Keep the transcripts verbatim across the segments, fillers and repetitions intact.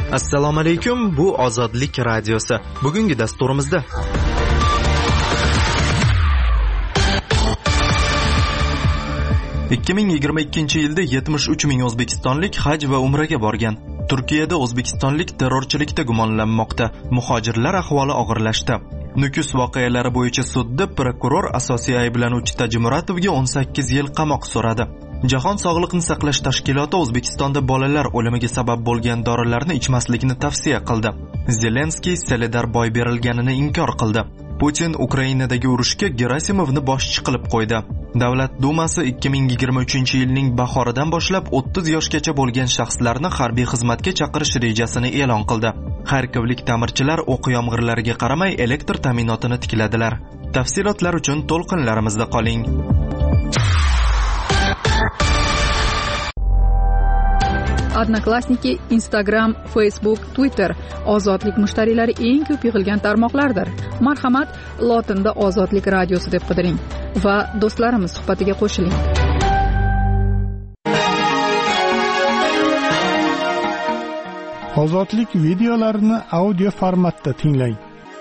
Assalomu alaykum, bu Ozodlik radiosi. Bugungi dasturimizda ikki ming yigirma ikkinchi yilda yetmish uch ming o'zbekistonlik haj va umraga borgan. Turkiyada o'zbekistonlik terrorchilikda gumonlanmoqda. Muhojirlar ahvoli og'irlashdi. Nukus voqealari bo'yicha sudda prokuror asosiy ayblanuvchi Tajmuratovga o'n sakkiz yil qamoq so'radi. Jahon sog'liqni saqlash tashkiloti O'zbekistonda bolalar o'limiga sabab bo'lgan dorilarni ichmaslikni tavsiya qildi. Zelenskiy Seledar boy berilganini inkor qildi. Putin Ukrainadagi urushga Gerasimovni boshchi qilib qo'ydi. Davlat dumasi ikki ming yigirma uchinchi yilning bahoridan boshlab o'ttiz yoshgacha bo'lgan shaxslarni harbiy xizmatga chaqirish rejasini e'lon qildi. Xarkovlik ta'mirchilar o'q yomg'irlariga qaramay elektr ta'minotini tikladilar. Tafsilotlar uchun to'lqinlarimizda qoling. Odnoklassniki, Instagram, Facebook, Twitter ozodlik mushtariylari eng ko'p yig'ilgan tarmoqlardir. Marhamat, lotinda Ozodlik radiosi deb qidiring va do'stlarimiz suhbatiga qo'shiling. Ozodlik videolarini audio formatda tinglang.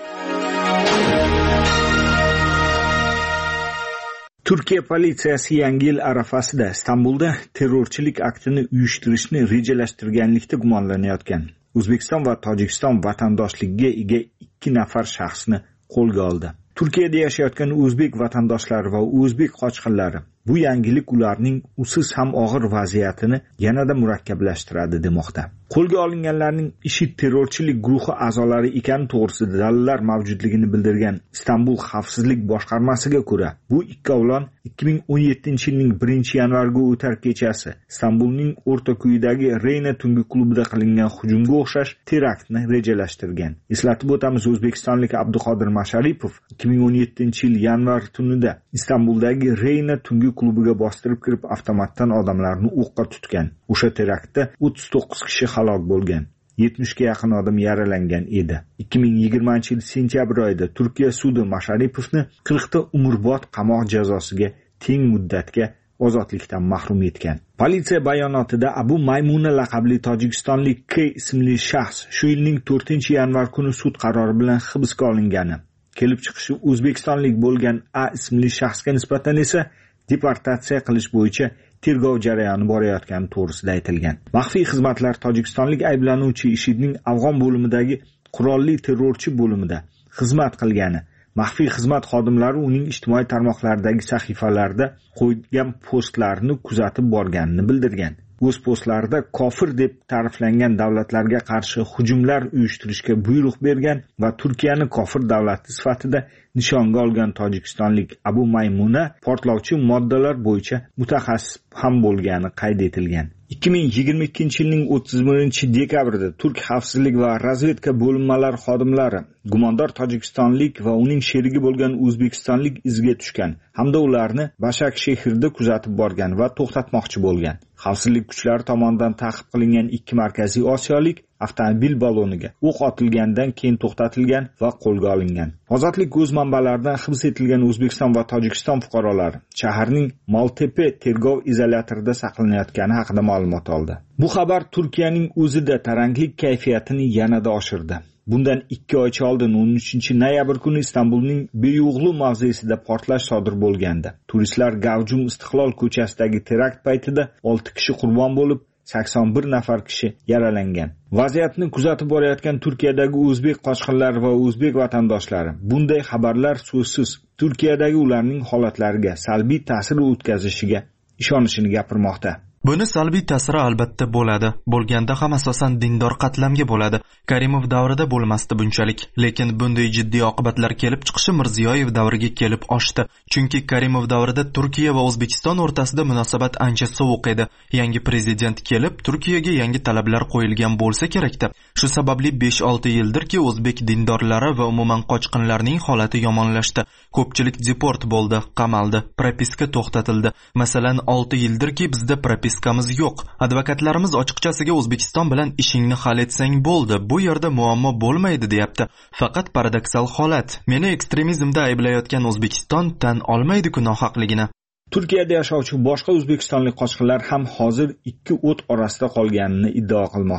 Turkiya politsiyasi yangi yil arafasida Istanbulda terrorchilik aktini uyushtirishni rejalashtirganlikda gumonlanayotgan O'zbekiston va Tojikiston vatandoshligiga ega ikki nafar shaxsni qo'lga oldi. Turkiyada yashayotgan o'zbek vatandoshlari va o'zbek qochqinlari bu yangilik ularning usiz ham og'ir vaziyatini yanada murakkablashtiradi demoqda. Qo'lga olinganlarning IShID terrorchilik guruhi a'zolari ekani to'g'risida dalillar mavjudligini bildirgan Istanbul xavfsizlik boshqarmasiga ko'ra, bu ikkovlon ikki ming o'n yettinchi yilning birinchi yanvarga o'tar kechasi Istanbulning o'rtako'yidagi Reyna tungi klubida qilingan hujumga o'xshash teraktni rejalashtirgan. Eslatib o'tamiz, o'zbekistonlik Abduqodir Masharipov ikki ming o'n yettinchi yil yanvar tunida Istanbuldagi Reyna tungi klubiga bostirib kirib avtomatdan odamlarni o'qqa tutgan. O'sha teraktda o'ttiz to'qqiz kishi halok bo'lgan. yetmishga yaqin odam yaralangan edi. ikki ming yigirmanchi yil sentyabr oyida Turkiya sudi Masharipovni qirq ta umrbod qamoq jazosiga teng muddatga ozodlikdan mahrum etgan. Politsiya bayonotida Abu Maymuna laqabli tojikistonlik K ismli shaxs shu yilning to'rtinchi yanvar kuni sud qarori bilan hibsga olingani, kelib chiqishi o'zbekistonlik bo'lgan A ismli shaxsga nisbatan esa deportatsiya qilish bo'yicha tergov jarayoni borayotgani to'g'risida aytilgan. Maxfiy xizmatlar tojikistonlik ayblanuvchi IShIDning Afg'on bo'limidagi qurolli terrorchi bo'limida xizmat qilgani, maxfiy xizmat xodimlari uning ijtimoiy tarmoqlardagi sahifalarida qo'ygan postlarini kuzatib borganini bildirgan. O'z postlarida kofir deb ta'riflangan davlatlarga qarshi hujumlar uyushtirishga buyruq bergan va Turkiyani kofir davlati sifatida nishonga olgan tojikistonlik Abu Maymuna portlovchi moddalar bo'yicha mutaxassis ham bo'lgani qayd etilgan. ikki ming yigirma ikkinchi yilning o'ttiz birinchi dekabrida Turk xavfsizlik va razvedka bo'linmalari xodimlari gumondor tojikistonlik va uning sherigi bo'lgan o'zbekistonlik izga tushgan hamda ularni Bashak shahrida kuzatib borgan va to'xtatmoqchi bo'lgan. Xavfsizlik kuchlari tomonidan ta'qib qilingan ikki markaziy osiyolik avtomobil baloniga o'q otilgandan keyin to'xtatilgan va qo'lga olingan. Ozodlik o'z manbalaridan hibs etilgan O'zbekiston va Tojikiston fuqarolari shaharning Maltepe tergov izolyatorida saqlanayotgani haqida ma'lumot oldi. Bu xabar Turkiyaning o'zida taranglik kayfiyatini yanada oshirdi. Bundan ikki oycha oldin o'n uchinchi noyabr kuni Istanbulning Beyo'g'lu mavzesida portlash sodir bo'lgandi. Turistlar Gavjum Istiqlol ko'chasidagi terakt paytida olti kishi qurbon bo'lib, sakson bir nafar kishi yaralangan. Vaziyatni kuzatib borayotgan Turkiyadagi o'zbek qochqinlari va o'zbek vatandoshlari bunday xabarlar so'zsiz Turkiyadagi ularning holatlariga salbiy ta'sir o'tkazishiga ishonishini gapirmoqda. Buni salbiy ta'siri albatta bo'ladi. Bo'lganda ham asosan dindor qatlamga bo'ladi. Karimov davrida bo'lmasdi bunchalik, lekin bunday jiddiy oqibatlar kelib chiqishi Mirziyoyev davriga kelib oshdi. Chunki Karimov davrida Turkiya va O'zbekiston o'rtasida munosabat ancha sovuq edi. Yangi prezident kelib, Turkiyaga yangi talablar qo'yilgan bo'lsa kerakda. Shu sababli besh olti yildirki o'zbek dindorlari va umuman qochqinlarning holati yomonlashdi. Ko'pchilik deport bo'ldi, qamaldi, propiska to'xtatildi. Masalan, olti yildirki bizda propiskamiz yo'q. Advokatlarimiz ochiqchasiga O'zbekiston bilan ishingni hal etsang bo'ldi. Bu yerda muammo bo'lmaydi deyapti. Faqat paradoksal holat. Meni ekstremizmda ayblayotgan O'zbekiston tan olmaydi-ku nohaqligini. Turkiyada yashovchi boshqa o'zbekistonlik qochqinlar ham hozir ikki o't orasida qolganini iddao qilmoqda.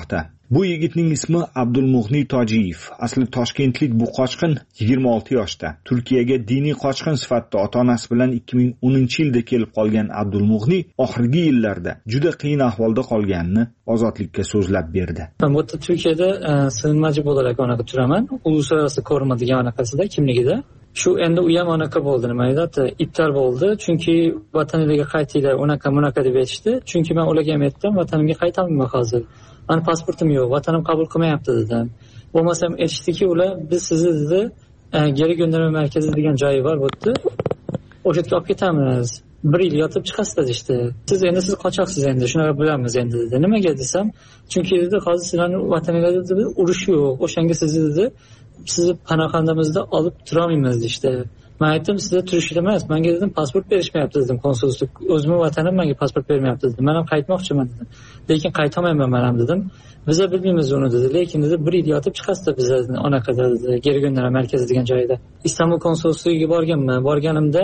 Bu yigitning ismi Abdulmug'ni Tojiyev. Asli toshkentlik bu qochqin yigirma olti yoshda. Turkiyaga diniy qochqin sifatida ota-onasi bilan ikki ming o'ninchi yilda kelib qolgan Abdulmug'ni oxirgi yillarda juda qiyin ahvolda qolganini Ozodlikka so'zlab berdi. Men bu Turkiyada sig'inmachi bo'larak onaqa turaman. Uluslararası koruma degan anaqasida kimligida. Shu endi u ham anaqa bo'ldi, nima deydi, ibtar bo'ldi. Chunki vataniga qaytinglar, unaqa munaqa deb aytishdi. Chunki men ularga ham aytdim, vatanimga qaytaman hozir. Mani pasportim yo'q, vatanim qabul qilmayapti dedim. Bo'lmasam aytishdiki, ular biz sizni dedi, geri gönderme markazi degan joyi bor bu yerda. O'sha yerga olib ketamiz. Bir yil yotib chiqasiz işte. Siz endi siz qochoqsiz endi, shunaqa bilamiz endi dedi. Nimaga desam, chunki dedi, hozir sizlarning vataningizda dedi, urush yo'q. O'shanga sizni dedi, sizni panoxonamizda olib turolmaymiz işte. Men aytdim, sizga turish emas, menga dedim pasport berishmayapti dedim, konsullik. O'zimning vatanim menga pasport bermayapti dedim. Men ham qaytmoqchiman dedim. Lekin qaytamayman men ham dedim. Biz bilmaymiz uni dedi. Lekin dedi bir yil yotib chiqasizlar bizlarni anaqada dedi, geri gönderme markazi degan joyda. Istanbul konsulligiga borganman. Borganimda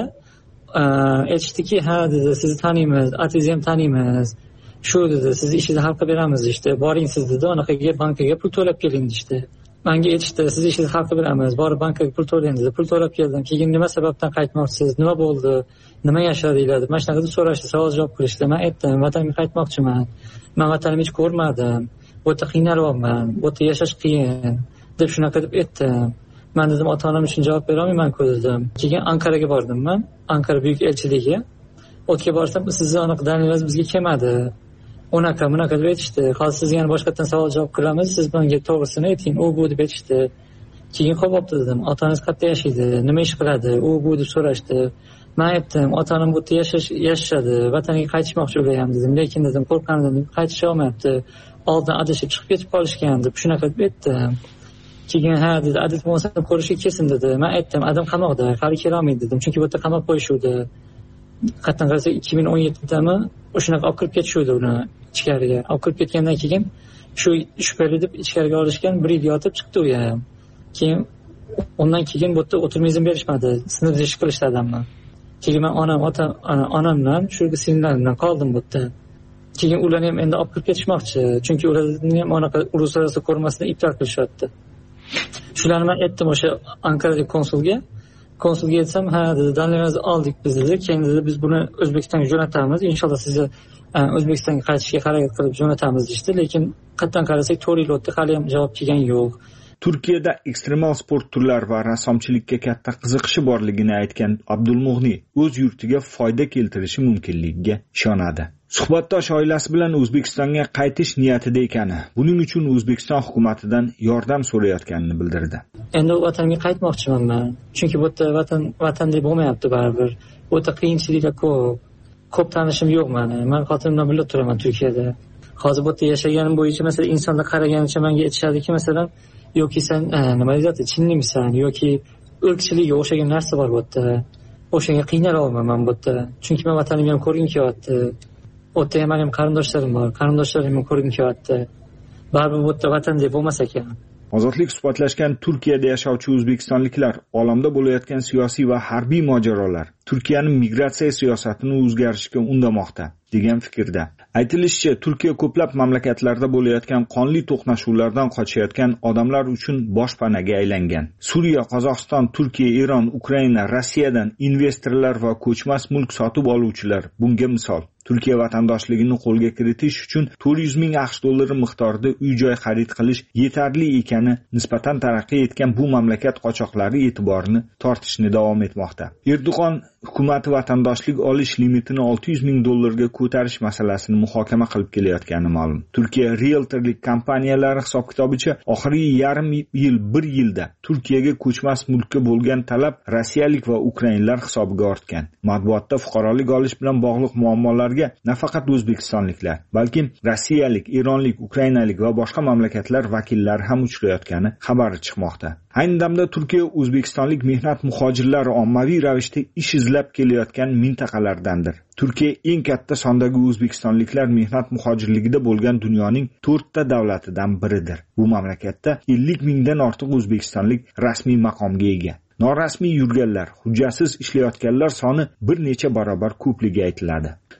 aytishdiki, ha dedi, sizni taniymiz, atingizni ham taniymiz. Shu dedi, sizni ishingizni hal qilib beramiz işte. Boring siz dedi, anaqaga bankaga pul to'lab keling işte. Menga aytishdi, siz ishingizni hal qilib beramiz, borib bankaga pul to'lang dedi. Pul to'lab keldim. Keyin nima sababdan qaytmoqchisiz? Nima bo'ldi? Nima yashadinglar deb mana shunaqa deb so'rashdi, savol javob qilishdi. Men aytdim, vatanimga qaytmoqchiman. Men vatanimni hech ko'rmadim. Bu yerda qiynalyapman. Bu yerda yashash qiyin deb shunaqa deb aytdim. Men dedim, ota-onam uchun javob bera olmayman-ku dedim. Keyin Anqaraga bordim men. Anqara buyuk elchiligiga. O'tga borsam, sizni aniq dalilingiz bizga kelmadi. Unaqa bunaqa deb aytishdi. Hozir sizga yana boshqatdan savol javob qilamiz, siz menga to'g'risini ayting, u bu deb aytishdi. Keyin qo'yib olibdi dedim. Otangiz qayerda yashaydi? Nima ish qiladi? U bu deb so'rashdi. Men aytdim, ota-onam bu yerda yashash yashashadi, vataniga qaytishmoqchi ular ham dedim. Lekin dedim, qo'rqqanimdan qaytisha olmayapti. Oldin adashib chiqib ketib qolishgan deb shunaqa deb aytdim. Keyin ha dedi, adil bo'lsa ko'rishga kelsin dedi. Men aytdim, adam qamoqda, hali kela olmaydi dedim. Chunki bu yerda qamab qo'yishuvdi. Qattan qarasa ikki ming o'n yettidami o'shanaqa olib kirib ketishuvdi uni ichkariga. Olib kirib ketgandan keyin shu shubhali deb ichkariga olishgan, bir yil yotib chiqdi u ham. Keyin undan keyin bu yerda o'tirma izn berishmadi. Sinf ish qilishdi odamni. Keyin men onam, ota onam bilan shu sinflar bilan qoldim bu yerda. Keyin ularni ham endi olib kirib ketishmoqchi. Chunki ularni ham anaqa uluslararası ko'rmasdan ibtor qilishyapti. Shularni men aytdim o'sha Anqaradagi konsulga. Konsulga aytsam, ha dedi, dalillarimizni oldik biz dedi. Keyin dedi, biz buni O'zbekistonga jo'natamiz. Inshaalloh sizni O'zbekistonga qaytishga harakat qilib jo'natamiz deydi. Lekin qatdan qarasak to'rt yil o'tdi, hali ham javob kelgan yo'q. Turkiyada ekstremal sport turlari va rassomchilikka katta qiziqishi borligini aytgan Abdulmug'ni o'z yurtiga foyda keltirishi mumkinligiga ishonadi. Suhbatdosh oilasi bilan O'zbekistonga qaytish niyatida ekani, buning uchun O'zbekiston hukumatidan yordam so'rayotganini bildirdi. Endi vatanimga qaytmoqchiman men. Chunki bu yerda vatan vatandek bo'lmayapti baribir. Bu yerda qiyinchiliklar ko'p. Ko'p tanishim yo'q meni. Men xotinimdan birga turaman Turkiyada. Hozir bu yerda yashaganim bo'yicha masalan insonlar qaraganicha menga aytishadiki, masalan, yoki sen nima deyapti, chinlimisan yoki irqchilikka o'xshagan narsa bor bu yerda. O'shanga qiynalaman men bu yerda. Chunki men vatanimni ham ko'rgim kelyapti. O'tda ham mening qarindoshlarim bor. Qarindoshlarimni ko'rgim kelyapti. Baribir bu yerda vatandek bo'lmas ekan. Ozodlik suhbatlashgan Turkiyada yashovchi o'zbekistonliklar olamda bo'layotgan siyosiy va harbiy mojarolar Turkiyaning migratsiya siyosatini o'zgarishga undamoqda degan fikrda. Aytilishicha, Turkiya ko'plab mamlakatlarda bo'layotgan qonli to'qnashuvlardan qochayotgan odamlar uchun boshpanaga aylangan. Suriya, Qozog'iston, Turkiya, Eron, Ukraina, Rossiyadan investorlar va ko'chmas mulk sotib oluvchilar bunga misol. Turkiya vatandoshligini qo'lga kiritish uchun to'rt yuz ming aqsh dollari miqdorida uy-joy xarid qilish yetarli ekani nisbatan taraqqiy etgan bu mamlakat qochoqlari e'tiborini tortishni davom etmoqda. Erdo'g'on hukumati vatandoshlik olish limitini olti yuz ming dollarga ko'tarish masalasini muhokama qilib kelayotgani ma'lum. Turkiya realtorlik kompaniyalari hisob-kitobicha oxirgi yarim yil bir yilda Turkiyaga ko'chmas mulkka bo'lgan talab rossiyalik va ukrainlar hisobiga ortgan. Matbuotda fuqarolik olish bilan bog'liq muammolar nafaqat o'zbekistonliklar, balki rossiyalik, eronlik, ukrainalik va boshqa mamlakatlar vakillari ham uchrayotgani xabari chiqmoqda. Ayni damda Turkiya o'zbekistonlik mehnat muhojirlari ommaviy ravishda ish izlab kelayotgan mintaqalardandir. Turkiya eng katta sondagi o'zbekistonliklar mehnat muhojirligida bo'lgan dunyoning to'rtta davlatidan biridir. Bu mamlakatda ellik mingdan ortiq o'zbekistonlik rasmiy maqomga ega. Norasmiy yurganlar, hujjatsiz ishlayotganlar soni bir necha barobar ko'pligi aytiladi.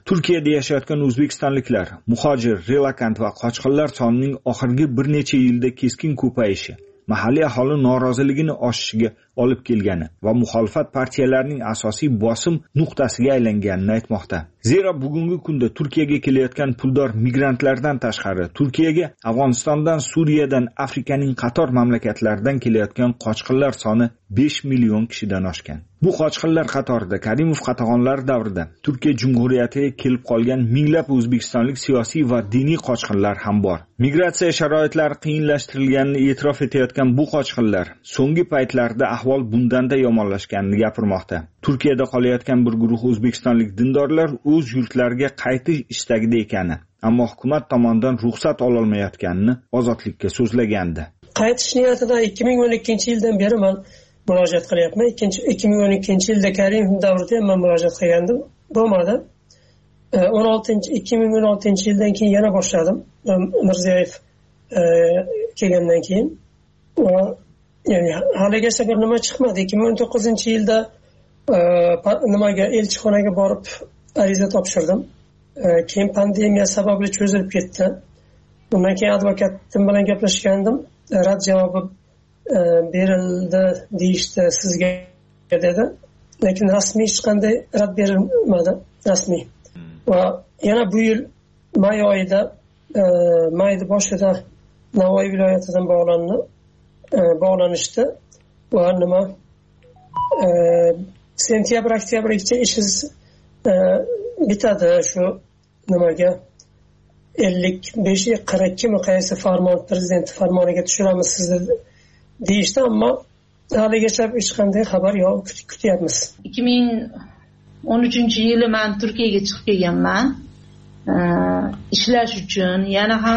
Turkiyada yashayotgan o'zbekistonliklar, muhojir, relokant va qochqinlar sonining oxirgi bir necha yilda keskin ko'payishi mahalliy aholi noroziligini oshishiga olib kelgani va muxolifat partiyalarining asosiy bosim nuqtasiga aylanganini aytmoqda. Zero bugungi kunda Turkiyaga kelayotgan puldor migrantlardan tashqari, Turkiyaga Afg'onistondan, Suriyadan, Afrikaning qator mamlakatlaridan kelayotgan qochqinlar soni besh million kishidan oshgan. Bu qochqinlar qatorida Karimov qatag'onlari davrida Turkiya Jumhuriyatiga kelib qolgan minglab o'zbekistonlik siyosiy va diniy qochqinlar ham bor. Migratsiya sharoitlari qiyinlashtirilganini e'tirof etayotgan bu qochqinlar so'nggi paytlarda ahvol bundanda yomonlashganini gapirmoqda. Turkiyada qolayotgan bir guruh o'zbekistonlik dindorlar o'z yurtlariga qaytish istagida ekani, ammo hukumat tomonidan ruxsat ola olmayotganini Ozodlikka so'zlagandi. Qaytish niyatida ikki ming o'n ikkinchi yildan beri men murojaat qilyapman. ikki ming o'n ikkinchi yilda Karimov davrida men murojaat qilgandim. Bo'lmadi. o'n oltinchi ikki ming o'n oltinchi yildan keyin yana boshladim. Mirziyoyev kelgandan keyin va ya'ni haligacha bir nima chiqmadi. ikki ming o'n to'qqizinchi yilda nimaga elchixonaga borib ariza topshirdim. Keyin pandemiya sababli cho'zilib ketdi. Undan keyin advokatim bilan gaplashgandim. Rad javobi berildi deyishdi sizga dedi. Lekin rasmiy hech qanday rad berilmadi, rasmiy. Va yana bu yil may oyida, mayning boshida Navoiy viloyatidan bog'landi, bog'lanishdi va nima sentyabr oktyabrgacha ishingiz bitadi shu nimaga ellik besh qirq ikki mi qaysi farmon prezident farmoniga tushiramiz sizni deyishdi, ammo haligacha hech qanday xabar yo'q, kutyapmiz. ikki ming o'n uchinchi yili men Turkiyaga chiqib kelganman ishlash uchun. Yana ham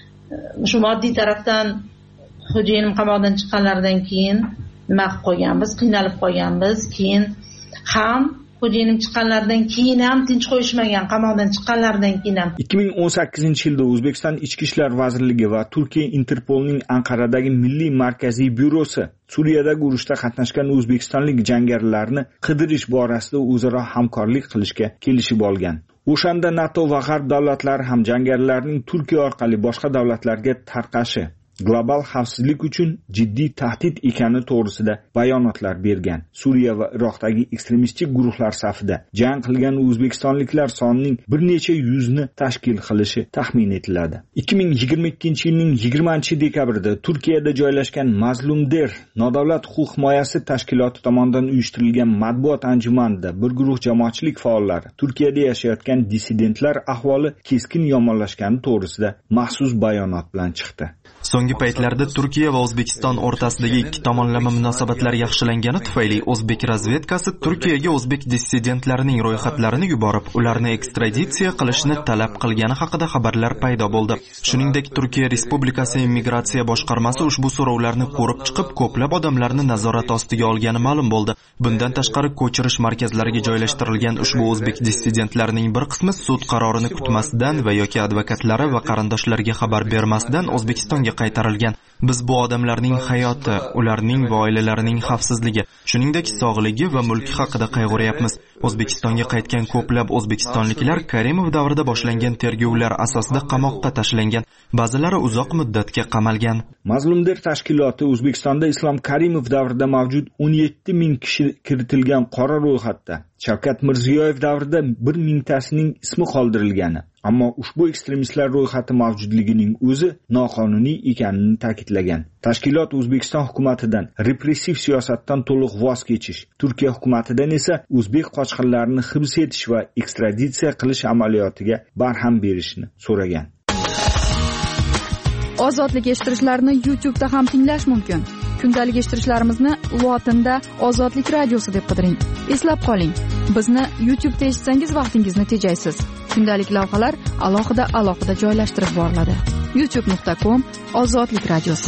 shu moddiy tarafdan xo'jayinim qamoqdan chiqqanlaridan keyin nima qilib qo'yganmiz, qiynalib qolganmiz. Keyin ham xo'jayinim chiqqanlaridan keyin ham tinch qo'yishmagan, qamoqdan chiqqanlaridan keyin ham. ikki ming o'n sakkizinchi yilda O'zbekiston Ichki ishlar vazirligi va Turkiya Interpolning Anqaradagi milliy markaziy byurosi Suriyadagi urushda qatnashgan o'zbekistonlik jangarilarni qidirish borasida o'zaro hamkorlik qilishga kelishib olgan. O'shanda NATO va G'arb davlatlari ham jangarilarning Turkiya orqali boshqa davlatlarga tarqashi global xavfsizlik uchun jiddiy tahdid ekani to'g'risida bayonotlar bergan. Suriya va Iroqdagi ekstremistlik guruhlar safida jang qilgan o'zbekistonliklar sonining bir necha yuzni tashkil qilishi taxmin etiladi. ikki ming yigirma ikkinchi yilning yigirmanchi dekabrida Turkiyada joylashgan Mazlumder nodavlat huquq himoyasi tashkiloti tomonidan uyushtirilgan matbuot anjumanida bir guruh jamoatchilik faollari Turkiyada yashayotgan dissidentlar ahvoli keskin yomonlashgani to'g'risida maxsus bayonot bilan chiqdi. So'nggi paytlarda Turkiya va O'zbekiston o'rtasidagi ikki tomonlama munosabatlar yaxshilangani tufayli o'zbek razvedkasi Turkiyaga o'zbek dissidentlarining ro'yxatlarini yuborib, ularni ekstraditsiya qilishni talab qilgani haqida xabarlar paydo bo'ldi. Shuningdek, Turkiya Respublikasi immigratsiya boshqarmasi ushbu so'rovlarni ko'rib chiqib, ko'plab odamlarni nazorat ostiga olgani ma'lum bo'ldi. Bundan tashqari, ko'chirish markazlariga joylashtirilgan ushbu o'zbek dissidentlarining bir qismi sud qarorini kutmasdan va yoki advokatlari va qarindoshlariga xabar bermasdan O'zbekistonga qaytarilgan. Biz bu odamlarning hayoti, ularning va oilalarining xavfsizligi, shuningdek sog'ligi va mulki haqida qayg'uryapmiz. O'zbekistonga qaytgan ko'plab o'zbekistonliklar Karimov davrida boshlangan tergovlar asosida qamoqqa tashlangan, ba'zilari uzoq muddatga qamalgan. Mazlumder tashkiloti O'zbekistonda Islom Karimov davrida mavjud o'n yetti ming kishi kiritilgan qora ro'yxatda Shavkat Mirziyoyev davrida bir mingtasining ismi qoldirilgani, ammo ushbu ekstremistlar ro'yxati mavjudligining o'zi noqonuniy ekanini ta'kidlagan. Tashkilot O'zbekiston hukumatidan repressiv siyosatdan to'liq voz kechish, Turkiya hukumatidan esa o'zbek qochqinlarini hibs etish va ekstraditsiya qilish amaliyotiga barham berishni so'ragan. Ozodlik eshittirishlarni YouTube'da ham tinglash mumkin. Kundalik eshittirishlarimizni lotinda Ozodlik radiosi deb qidiring. Eslab qoling, bizni YouTube'da eshitsangiz vaqtingizni tejaysiz. Kundalik lavhalar alohida alohida joylashtirib boriladi. youtube nuqta com Ozodlik radiosi.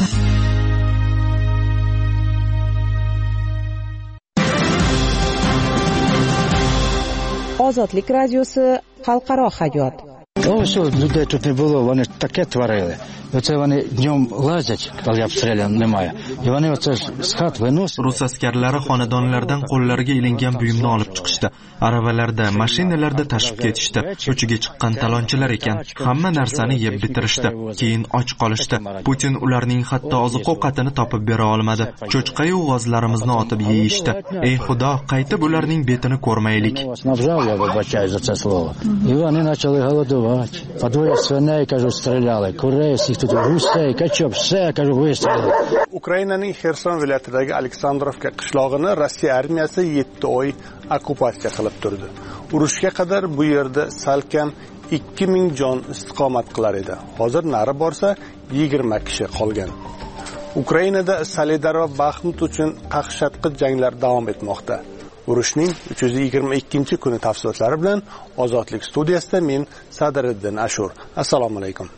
Ozodlik radiosi xalqaro hayot. Ось людей тут не було, вони таке творили. Оце вони днем лазять, коли обстрілян немає. І вони оце з хат виносять. Rus askarlari xonadonlardan qo'llariga ilingan buyumni olib chiqishdi. Aravalarda, mashinalarda tashib ketishdi. Uchiga chiqqan talonchilar ekan. Hamma narsani yeb bitirishdi. Keyin och qolishdi. Putin ularning hatto oziq-ovqatini topib bera olmadi. Cho'chqa-yu g'ozlarimizni otib yeyishdi. Ey Xudo, qaytib ularning betini ko'rmaylik. Nabzal, я вибачаю за це слово. І вони почали голодувати. По двоє свиней, кажу, стріляли. Курей, всіх тут гусей, качок, все, кажу, вистрілили. Ukrainaning Xerson viloyatidagi Aleksandrovka qishlog'ini Rossiya armiyasi yetti oy okkupatsiya qilib turdi. Urushga qadar bu yerda salkam ikki ming jon istiqomat qilar edi. Hozir nari borsa yigirma kishi qolgan. Ukrainada Soledar va Baxmut uchun qaqshatqich janglar davom etmoqda. Urushning uch yuz yigirma ikkinchi kuni tafsilotlari bilan Ozodlik studiyasida men Sadriddin Ashur. Assalomu alaykum.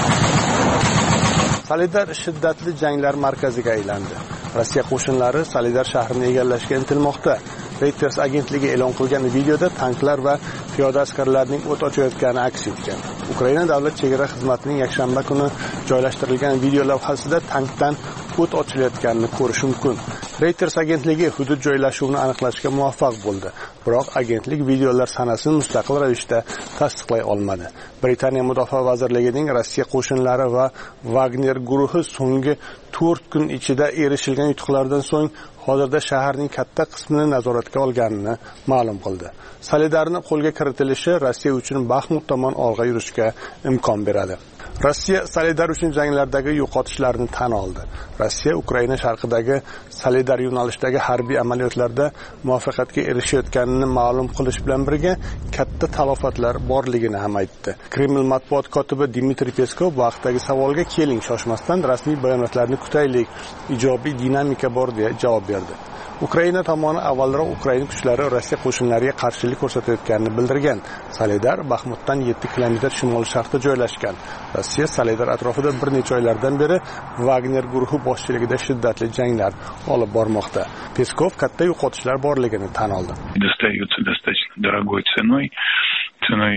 Soledar shiddatli janglar markaziga aylandi. Rossiya qo'shinlari Soledar shahrini egallashga intilmoqda. Reuters agentligi e'lon qilgan videoda tanklar va piyoda askarlarning o't ochayotgani aks etgan. Ukraina davlat chegara xizmatining yakshanba kuni joylashtirilgan video lavhasida tankdan o't ochilayotganini ko'rish mumkin. Reuters agentligi hudud joylashuvini aniqlashga muvaffaq bo'ldi. Biroq agentlik videolar sanasini mustaqil ravishda tasdiqlay olmadi. Britaniya Mudofaa vazirligining Rossiya qo'shinlari va Wagner guruhi so'nggi to'rt kun ichida erishilgan yutuqlardan so'ng hozirda shaharning katta qismini nazoratga olganini ma'lum qildi. Soledarni qo'lga kiritilishi Rossiya uchun Baxmut tomon olg'a yurishga imkon beradi. Rossiya Soledar uchun janglardagi yo'qotishlarni tan oldi. Rossiya Ukraina sharqidagi Soledar yo'nalishidagi harbiy amaliyotlarda muvaffaqiyatga erishayotganini ma'lum qilish bilan birga katta talofatlar borligini ham aytdi. Kreml matbuot kotibi Dmitriy Peskov bu haqdagi savolga keling shoshmasdan rasmiy bayonotlarni kutaylik, ijobiy dinamika bor deya javob berdi. Ukraina tomoni avvalroq Ukraina kuchlari Rossiya qo'shinlariga qarshilik ko'rsatayotganini bildirgan. Soledar Baxmutdan yetti kilometr shimol-sharqda joylashgan. Rossiya Soledar atrofida bir necha oylardan beri Wagner guruhi boshchiligida shiddatli janglar olib bormoqda. Peskov katta yo'qotishlar borligini tan oldi. Достается достаточно дорогой ценой, ценой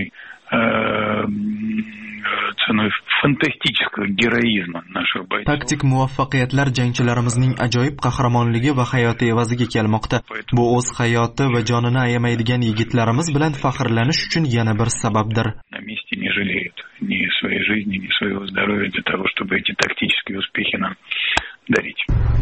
ценой fantastikal героизма наших бойцов. Taktik muvaffaqiyatlar jangchilarimizning ajoyib qahramonligi va hayoti evaziga kelmoqda. Bu o'z hayoti va jonini ayamaydigan yigitlarimiz bilan faxrlanish uchun yana bir sababdir. На месте не жалеют ни своей жизни, ни своего здоровья для того, чтобы эти тактические успехи нам дарить.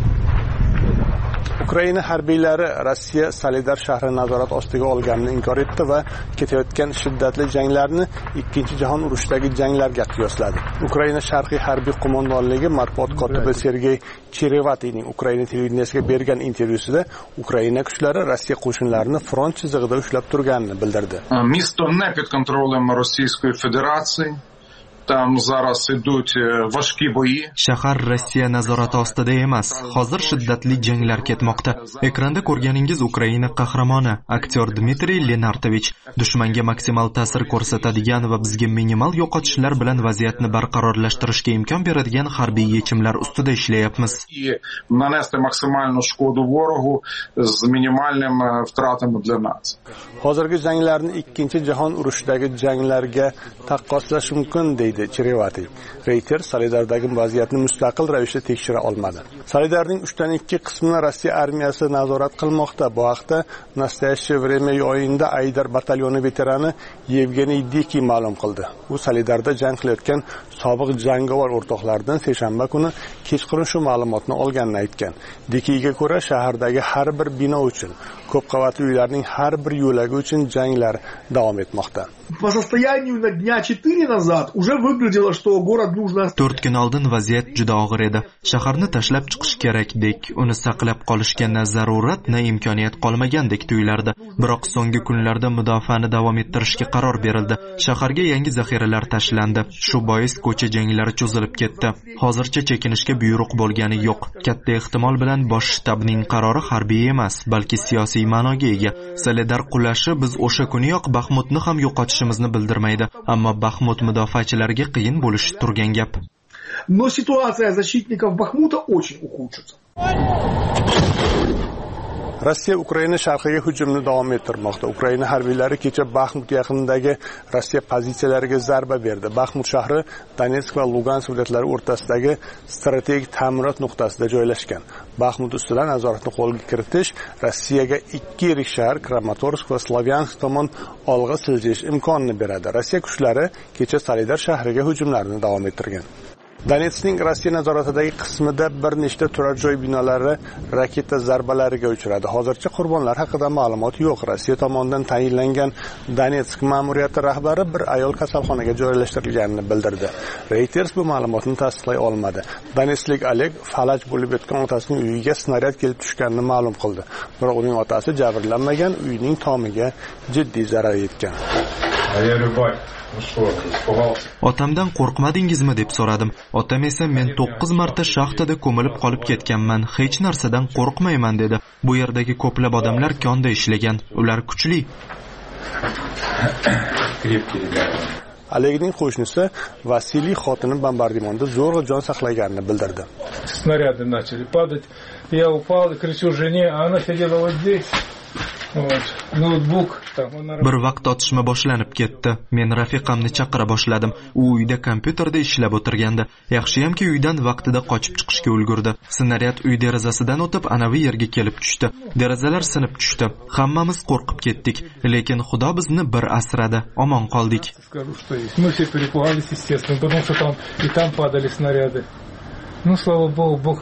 Ukraina harbiylari Rossiya Soledar shahrini nazorat ostiga olganini inkor etdi va ketayotgan shiddatli janglarni Ikkinchi jahon urushidagi janglarga qiyosladi. Ukraina sharqiy harbiy qo'mondonligi matbuot kotibi Sergey Cherevatining Ukraina televideniyasiga bergan intervyusida Ukraina kuchlari Rossiya qo'shinlarini front chizig'ida ushlab turganini bildirdi. Місто не під контролем Російської Федерації. Там зараз ідуть важкі бої. Shahar Rossiya nazorati ostida emas. Hozir shiddatli janglar ketmoqda. Ekranda ko'rganingiz Ukraina qahramoni aktyor Dmitriy Lenartovich dushmanga maksimal ta'sir ko'rsatadigan va bizga minimal yo'qotishlar bilan vaziyatni barqarorlashtirishga imkon beradigan harbiy yechimlar ustida ishlayapmiz. І нанести максимальну шкоду ворогу з мінімальними втратами для нас. Hozirgi janglarni Ikkinchi jahon urushidagi janglarga taqqoslash mumkin deydi Cherevati. Reuters Soledardagi vaziyatni mustaqil ravishda tekshira olmadi. Soledarning uchdan ikki qismini Rossiya armiyasi nazorat qilmoqda. Bu haqda Nastoящее время o'yinda Aydar batalyoni veterani Yevgeniy Diki ma'lum qildi. U Soledarda jang qilayotgan sobiq jangovar o'rtoqlaridan seshanba kuni kechqurun shu ma'lumotni olganini aytgan. Dikiga ko'ra, shahardagi har bir bino uchun, ko'p qavatli uylarning har bir yo'lagi uchun janglar davom etmoqda. По состоянию на дня четыре назад уже выглядело, что город нужно... to'rt kun oldin vaziyat juda og'ir edi. Shaharni tashlab chiqish kerakdek, uni saqlab qolishga na zarurat, na imkoniyat qolmagandek tuyulardi. Biroq so'nggi kunlarda mudofaani davom ettirishga qaror berildi. Shaharga yangi zaxiralar tashlandi. Shu bois ko'cha janglari cho'zilib ketdi. Hozircha chekinishga buyruq bo'lgani yo'q. Katta ehtimol bilan bosh shtabning qarori harbiy emas, balki siyosiy ma'noga ega. Soledar qulashi biz o'sha kuniyoq Baxmutni ham yo'qotishimizni bildirmaydi, ammo Baxmut mudofaachilariga qiyin bo'lishi turgan gap. Но ситуация защитников Бахмута очень ухудшится. Rossiya Ukraina sharqiga hujumni davom ettirmoqda. Ukraina harbiylari kecha Baxmut yaqinidagi Rossiya pozitsiyalariga zarba berdi. Baxmut shahri Donetsk va Lugansk viloyatlari o'rtasidagi strategik ta'minot nuqtasida joylashgan. Baxmut ustidan nazoratni qo'lga kiritish Rossiyaga ikki yirik shahar Kramatorsk va Slavyansk tomon olg'a siljish imkonini beradi. Rossiya kuchlari kecha Solidar shahriga hujumlarni davom ettirgan. Donetskning Rossiya nazoratidagi qismida bir nechta turar joy binolari raketa zarbalariga uchradi. Hozircha qurbonlar haqida ma'lumot yo'q. Rossiya tomonidan tayinlangan Donetsk ma'muriyati rahbari bir ayol kasalxonaga joylashtirilganini bildirdi. Reuters bu ma'lumotni tasdiqlay olmadi. Donetsklik Oleg falaj bo'lib o'tgan otasining uyiga snaryad kelib tushganini ma'lum qildi. Biroq uning otasi jabrlanmagan, uyining tomiga jiddiy zarar yetgan. Otamdan qo'rqmadingizmi deb so'radim. Otam esa men to'qqiz marta shaxtada ko'milib qolib ketganman, hech narsadan qo'rqmayman dedi. Bu yerdagi ko'plab odamlar konda ishlagan, ular kuchli. Olegning qo'shnisi Vasiliy xotini bombardimonda zo'rg'a jon saqlaganini bildirdi. Снаряды начали падать. Я упал и кричу жене, а она сидела вот здесь. Bir vaqt otishma boshlanib ketdi. Men rafiqamni chaqira boshladim. U uyda kompyuterda ishlab o'tirgandi. Yaxshiyamki uydan vaqtida qochib chiqishga ulgurdi. Snaryad uy derazasidan o'tib anavi yerga kelib tushdi. Derazalar sinib tushdi. Hammamiz qo'rqib ketdik, lekin Xudo bizni bir asradi. Omon qoldik. Мы все перепугались, естественно, потому что там и там падали снаряды. Ну, слава Богу, Бог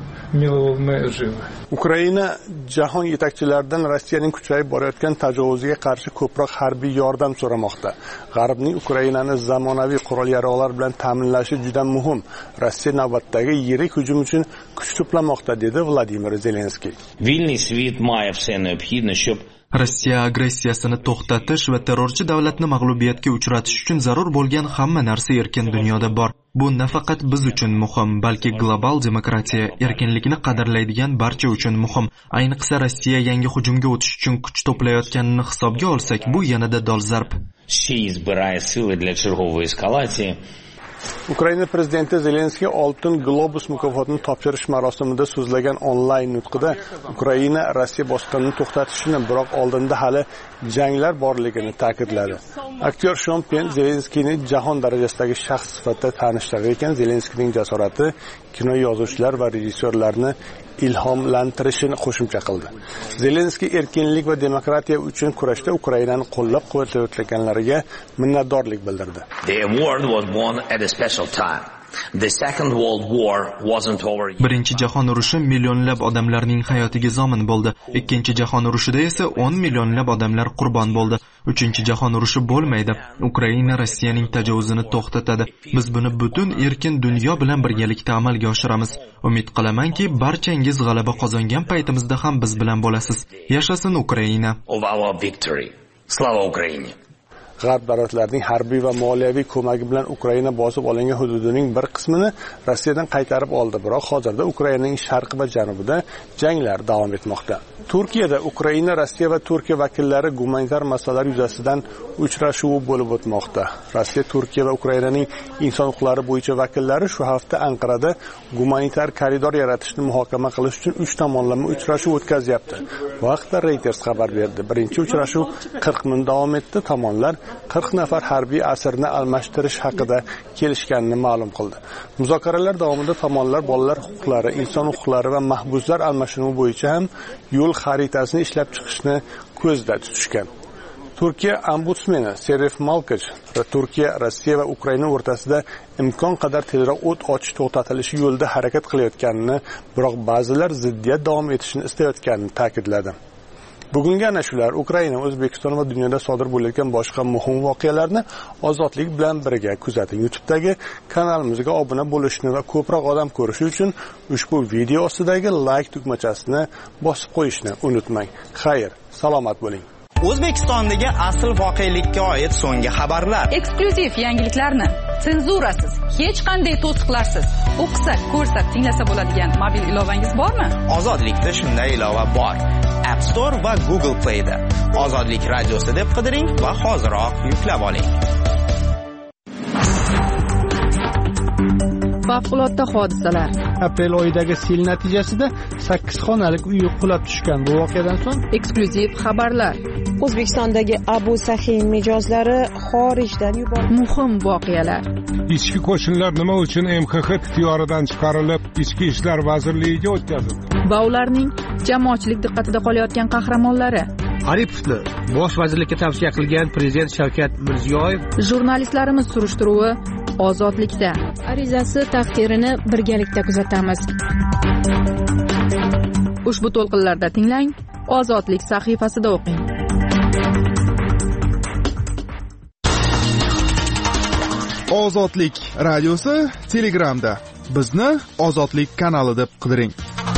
Ukraina jahon yetakchilaridan Rossiyaning kuchayib borayotgan tajovuziga qarshi ko'proq harbiy yordam so'ramoqda. G'arbning Ukrainani zamonaviy qurol-yarog'lar bilan ta'minlashi juda muhim. Rossiya navbatdagi yirik hujum uchun kuch to'plamoqda, dedi Vladimir Zelenskiy. Вільний світ має все необхідне, щоб Rossiya agressiyasini to'xtatish va terrorchi davlatni mag'lubiyatga uchratish uchun zarur bo'lgan hamma narsa erkin dunyoda bor. Bu nafaqat biz uchun muhim, balki global demokratiya, erkinlikni qadrlaydigan barcha uchun muhim. Ayniqsa Rossiya yangi hujumga o'tish uchun kuch to'playotganini hisobga olsak, bu yanada dolzarb. Ще й збирає сили для чергової ескалації. Ukraina prezidenti Zelenskiy Oltin Globus mukofotini topshirish marosimida so'zlagan onlayn nutqida Ukraina Rossiya bosqinini to'xtatishini, biroq oldinda hali janglar borligini ta'kidladi. Aktyor Shon Penn Zelenskiyni jahon darajasidagi shaxs sifatida tanishtirgan ekan. Zelenskiyning jasorati kino yozuvchilar va rejissyorlarni ilhomlantirishini qo'shimcha qildi. Zelenskiy erkinlik va demokratiya uchun kurashda Ukrainani qo'llab-quvvatlayotganlariga minnatdorlik bildirdi. The award was won at a special time. The Second World War wasn't over yet. Birinchi jahon urushi millionlab odamlarning hayotiga zomin bo'ldi. Ikkinchi jahon urushida esa o'n millionlab odamlar qurbon bo'ldi. Uchinchi jahon urushi bo'lmaydi. Ukraina Rossiyaning tajovuzini to'xtatadi. Biz buni butun erkin dunyo bilan birgalikda amalga oshiramiz. Umid qilamanki, barchangiz g'alaba qozongan paytimizda ham biz bilan bo'lasiz. Yashasin Ukraina. Of our victory. Slava Ukraini. G'arb davlatlarining harbiy va moliyaviy ko'magi bilan Ukraina bosib olingan hududining bir qismini Rossiyadan qaytarib oldi, biroq hozirda Ukrainaning sharqi va janubida janglar davom etmoqda. Turkiyada Ukraina, Rossiya va Turkiya vakillari gumanitar masalalar yuzasidan uchrashuvi bo'lib o'tmoqda. Rossiya, Turkiya va Ukrainaning inson huquqlari bo'yicha vakillari shu hafta Anqarada gumanitar koridor yaratishni muhokama qilish uchun uch tomonlama uchrashuv o'tkazyapti. Bu haqda Reuters xabar berdi. Birinchi uchrashuv qirq minut davom etdi. Tomonlar qirq nafar harbiy asirni almashtirish haqida kelishganini ma'lum qildi. Muzokaralar davomida tomonlar bolalar huquqlari, inson huquqlari va mahbuslar almashinuvi bo'yicha ham yo'l xaritasini ishlab chiqishni ko'zda tutishgan. Turkiya ombudsmeni Serif Malkich Turkiya, Rossiya va Ukraina o'rtasida imkon qadar tezroq o't ochish to'xtatilishi yo'lida harakat qilayotganini, biroq ba'zilar ziddiyat davom etishini istayotganini ta'kidladi. Bugungi ana shular Ukraina, O'zbekiston va dunyoda sodir bo'layotgan boshqa muhim voqealarni ozodlik bilan birga kuzating. YouTube'dagi kanalimizga obuna bo'lishni va ko'proq odam ko'rishi uchun ushbu video ostidagi like tugmachasini bosib qo'yishni unutmang. Xayr, salomat bo'ling. O'zbekistondagi asl voqelikka oid so'nggi xabarlar, eksklyuziv yangiliklarni, senzurasiz, hech qanday to'siqlarsiz o'qisa, ko'rsa, tinglasa bo'ladigan mobil ilovangiz bormi? Ozodlikda shunday ilova bor. App Store va Google Play'da Ozodlik radiosi deb qidiring va hoziroq yuklab oling. Favqulodda hodisalar. Aprel oyidagi sel natijasida sakkiz xonalik uy qulab tushgan. Bu voqeadan so'ng eksklyuziv xabarlar. O'zbekistondagi Abu Sahin mijozlari xorijdan yuborildi. Muhim voqealar. Ichki qo'shinlar nima uchun M X X ixtiyoridan chiqarilib, Ichki ishlar vazirligiga o'tkazildi? Va ularning jamoatchilik diqqatida qolayotgan qahramonlari. Aripovni bosh vazirlikka tavsiya qilgan prezident Shavkat Mirziyoyev. Jurnalistlarimiz surishtiruvi ozodlikda. Arizasi taqdirini birgalikda kuzatamiz. Ushbu to'lqinlarda tinglang, Ozodlik sahifasida o'qing. Ozodlik radiosi Telegramda. Bizni Ozodlik kanali deb qidiring.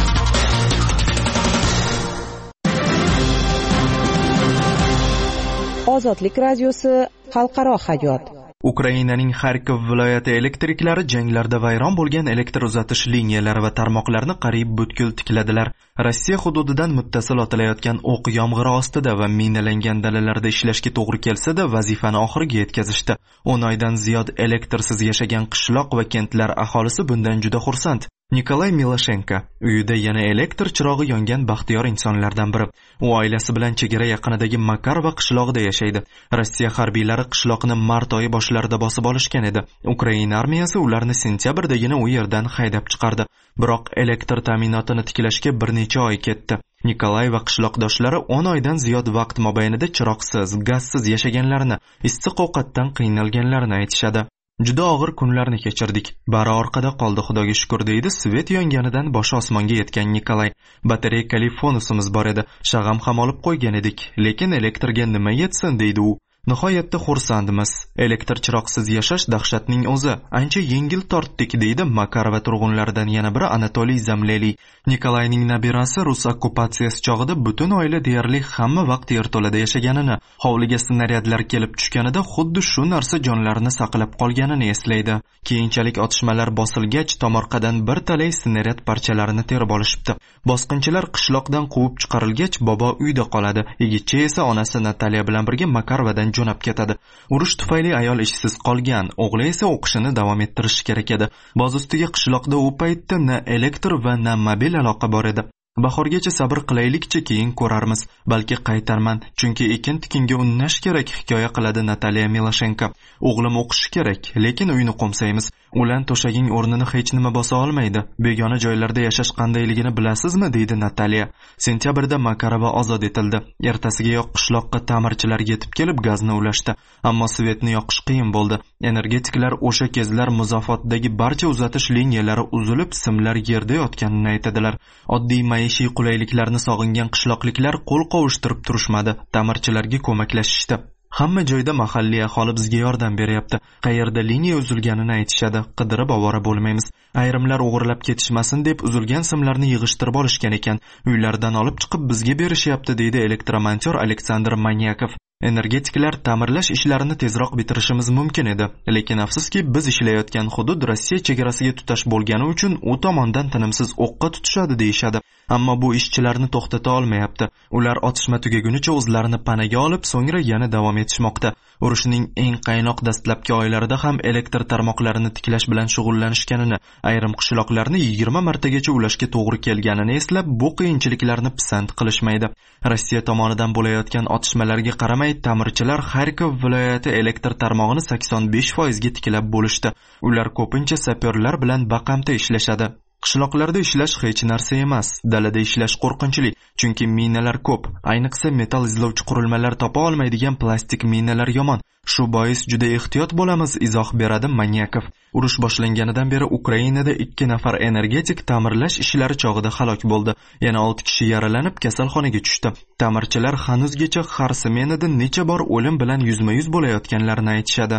Ozodlik radiosi xalqaro hayot. Ukrainaning Xarkov viloyati elektriklari janglarda vayron bo'lgan elektr uzatish liniyalari va tarmoqlarini qariyb butkul tikladilar. Rossiya hududidan muttasil otilayotgan o'q yomg'iri ostida va minalangan dalalarda ishlashga to'g'ri kelsa-da, vazifani oxiriga yetkazishdi. o'n oydan ziyod elektrsiz yashagan qishloq va kentlar aholisi bundan juda xursand. Nikolay Miloshenko uyida yana elektr chirog'i yongan baxtiyor insonlardan biri. U oilasi bilan chegara yaqinidagi Makarova qishlog'ida yashaydi. Rossiya harbiylari qishloqni mart oyi boshlarida bosib olishgan edi. Ukraina armiyasi ularni sentябrdagina u yerdan haydab chiqardi. Biroq elektr ta'minotini tiklashga bir necha oy ketdi. Nikolay va qishloqdoshlari o'n oydan ziyod vaqt mobaynida chiroqsiz, gazsiz yashaganlarini, issiq ovqatdan qiynalganlarini aytishadi. Juda og'ir kunlarni kechirdik. Bari orqada qoldi, Xudoga shukr, deydi svet yonganidan boshi osmonga yetgan Nikolay. Batareyali fonusimiz bor edi. Shag'am ham olib qo'ygan edik, lekin elektrga nima yetsin, deydi u. Nihoyatda xursandmiz. Elektr chiroqsiz yashash dahshatning o'zi. Ancha yengil tortdik, deydi Makarova turg'unlaridan yana biri Anatoliy Zamleli. Nikolayning nabirasi rus okkupatsiyasi chog'ida butun oila deyarli hamma vaqt yerto'lada yashaganini, hovliga snaryadlar kelib tushganida xuddi shu narsa jonlarini saqlab qolganini eslaydi. Keyinchalik otishmalar bosilgach, tomorqadan bir talay snaryad parchalarini terib olishibdi. Bosqinchilar qishloqdan quvib chiqarilgach, bobo uyda qoladi. Yigitcha esa onasi Nataliya bilan birga Makarovadan jo'nab ketadi. Urush tufayli ayol ishsiz qolgan, o'g'li esa o'qishini davom ettirishi kerak edi. Boz ustiga qishloqda u paytda na elektr va na mobil aloqa bor edi. Bahorgacha sabr qilaylikchi, keyin ko'rarmiz. Balki qaytarman, chunki ekin tikinga unnash kerak, hikoya qiladi Nataliya Miloshenko. O'g'lim o'qishi kerak, lekin uyni qo'msaymiz. Ulan to'shaging o'rnini hech nima bosa olmaydi. Begona joylarda yashash qandayligini bilasizmi, deydi Nataliya. Sentyabrda Makarova ozod etildi. Ertasigayoq qishloqqa ta'mirchilar yetib kelib gazni ulashdi. Ammo svetni yoqish qiyin bo'ldi. Energetiklar o'sha kezlar muzofotdagi barcha uzatish liniyalari uzilib, simlar yerda yotganini aytadilar. Oddiy maishiy qulayliklarni sog'ingan qishloqliklar qo'l qovushtirib turishmadi, ta'mirchilarga ko'maklashishdi. Hamma joyda mahalliy aholi bizga yordam beryapti. Qayerda liniya uzilganini aytishadi, qidirib ovora bo'lmaymiz. Ayrimlar o'g'irlab ketishmasin deb uzilgan simlarni yig'ishtirib olishgan ekan. Uylardan olib chiqib bizga berishyapti, deydi elektromontor Aleksandr Manyakov. Energetiklar ta'mirlash ishlarini tezroq bitirishimiz mumkin edi, lekin afsuski biz ishlayotgan hudud Rossiya chegarasiga tutash bo'lgani uchun u tomondan tinimsiz o'qqa tutishadi, deyishadi. Ammo bu ishchilarni to'xtata olmayapti. Ular otishma tugagunicha o'zlarini panaga olib, so'ngra yana davom etishmoqda. Urushning eng qaynoq dastlabki oylarida ham elektr tarmoqlarini tiklash bilan shug'ullanishganini, ayrim qishloqlarni yigirma martagacha ulashga to'g'ri kelganini eslab, bu qiyinchiliklarni pisand qilishmaydi. Rossiya tomonidan bo'layotgan otishmalarga qaramay, ta'mirchilar Xarkov viloyati elektr tarmog'ini sakson besh foiz ga tiklab bo'lishdi. Ular ko'pincha sapyorlar bilan baqamta ishlashadi. Qishloqlarda ishlash hech narsa emas, dalada ishlash qo'rqinchli, chunki minalar ko'p. Ayniqsa metal izlovchi qurilmalar topa olmaydigan plastik minalar yomon. Shu bois juda ehtiyot bo'lamiz, izoh beradi Manyakov. Urush boshlanganidan beri Ukrainada ikki nafar energetik ta'mirlash ishlari chog'ida halok bo'ldi. Yana olti kishi yaralanib kasalxonaga tushdi. Ta'mirchilar hanuzgacha har smenada necha bor o'lim bilan yuzma-yuz bo'layotganlarini aytishadi.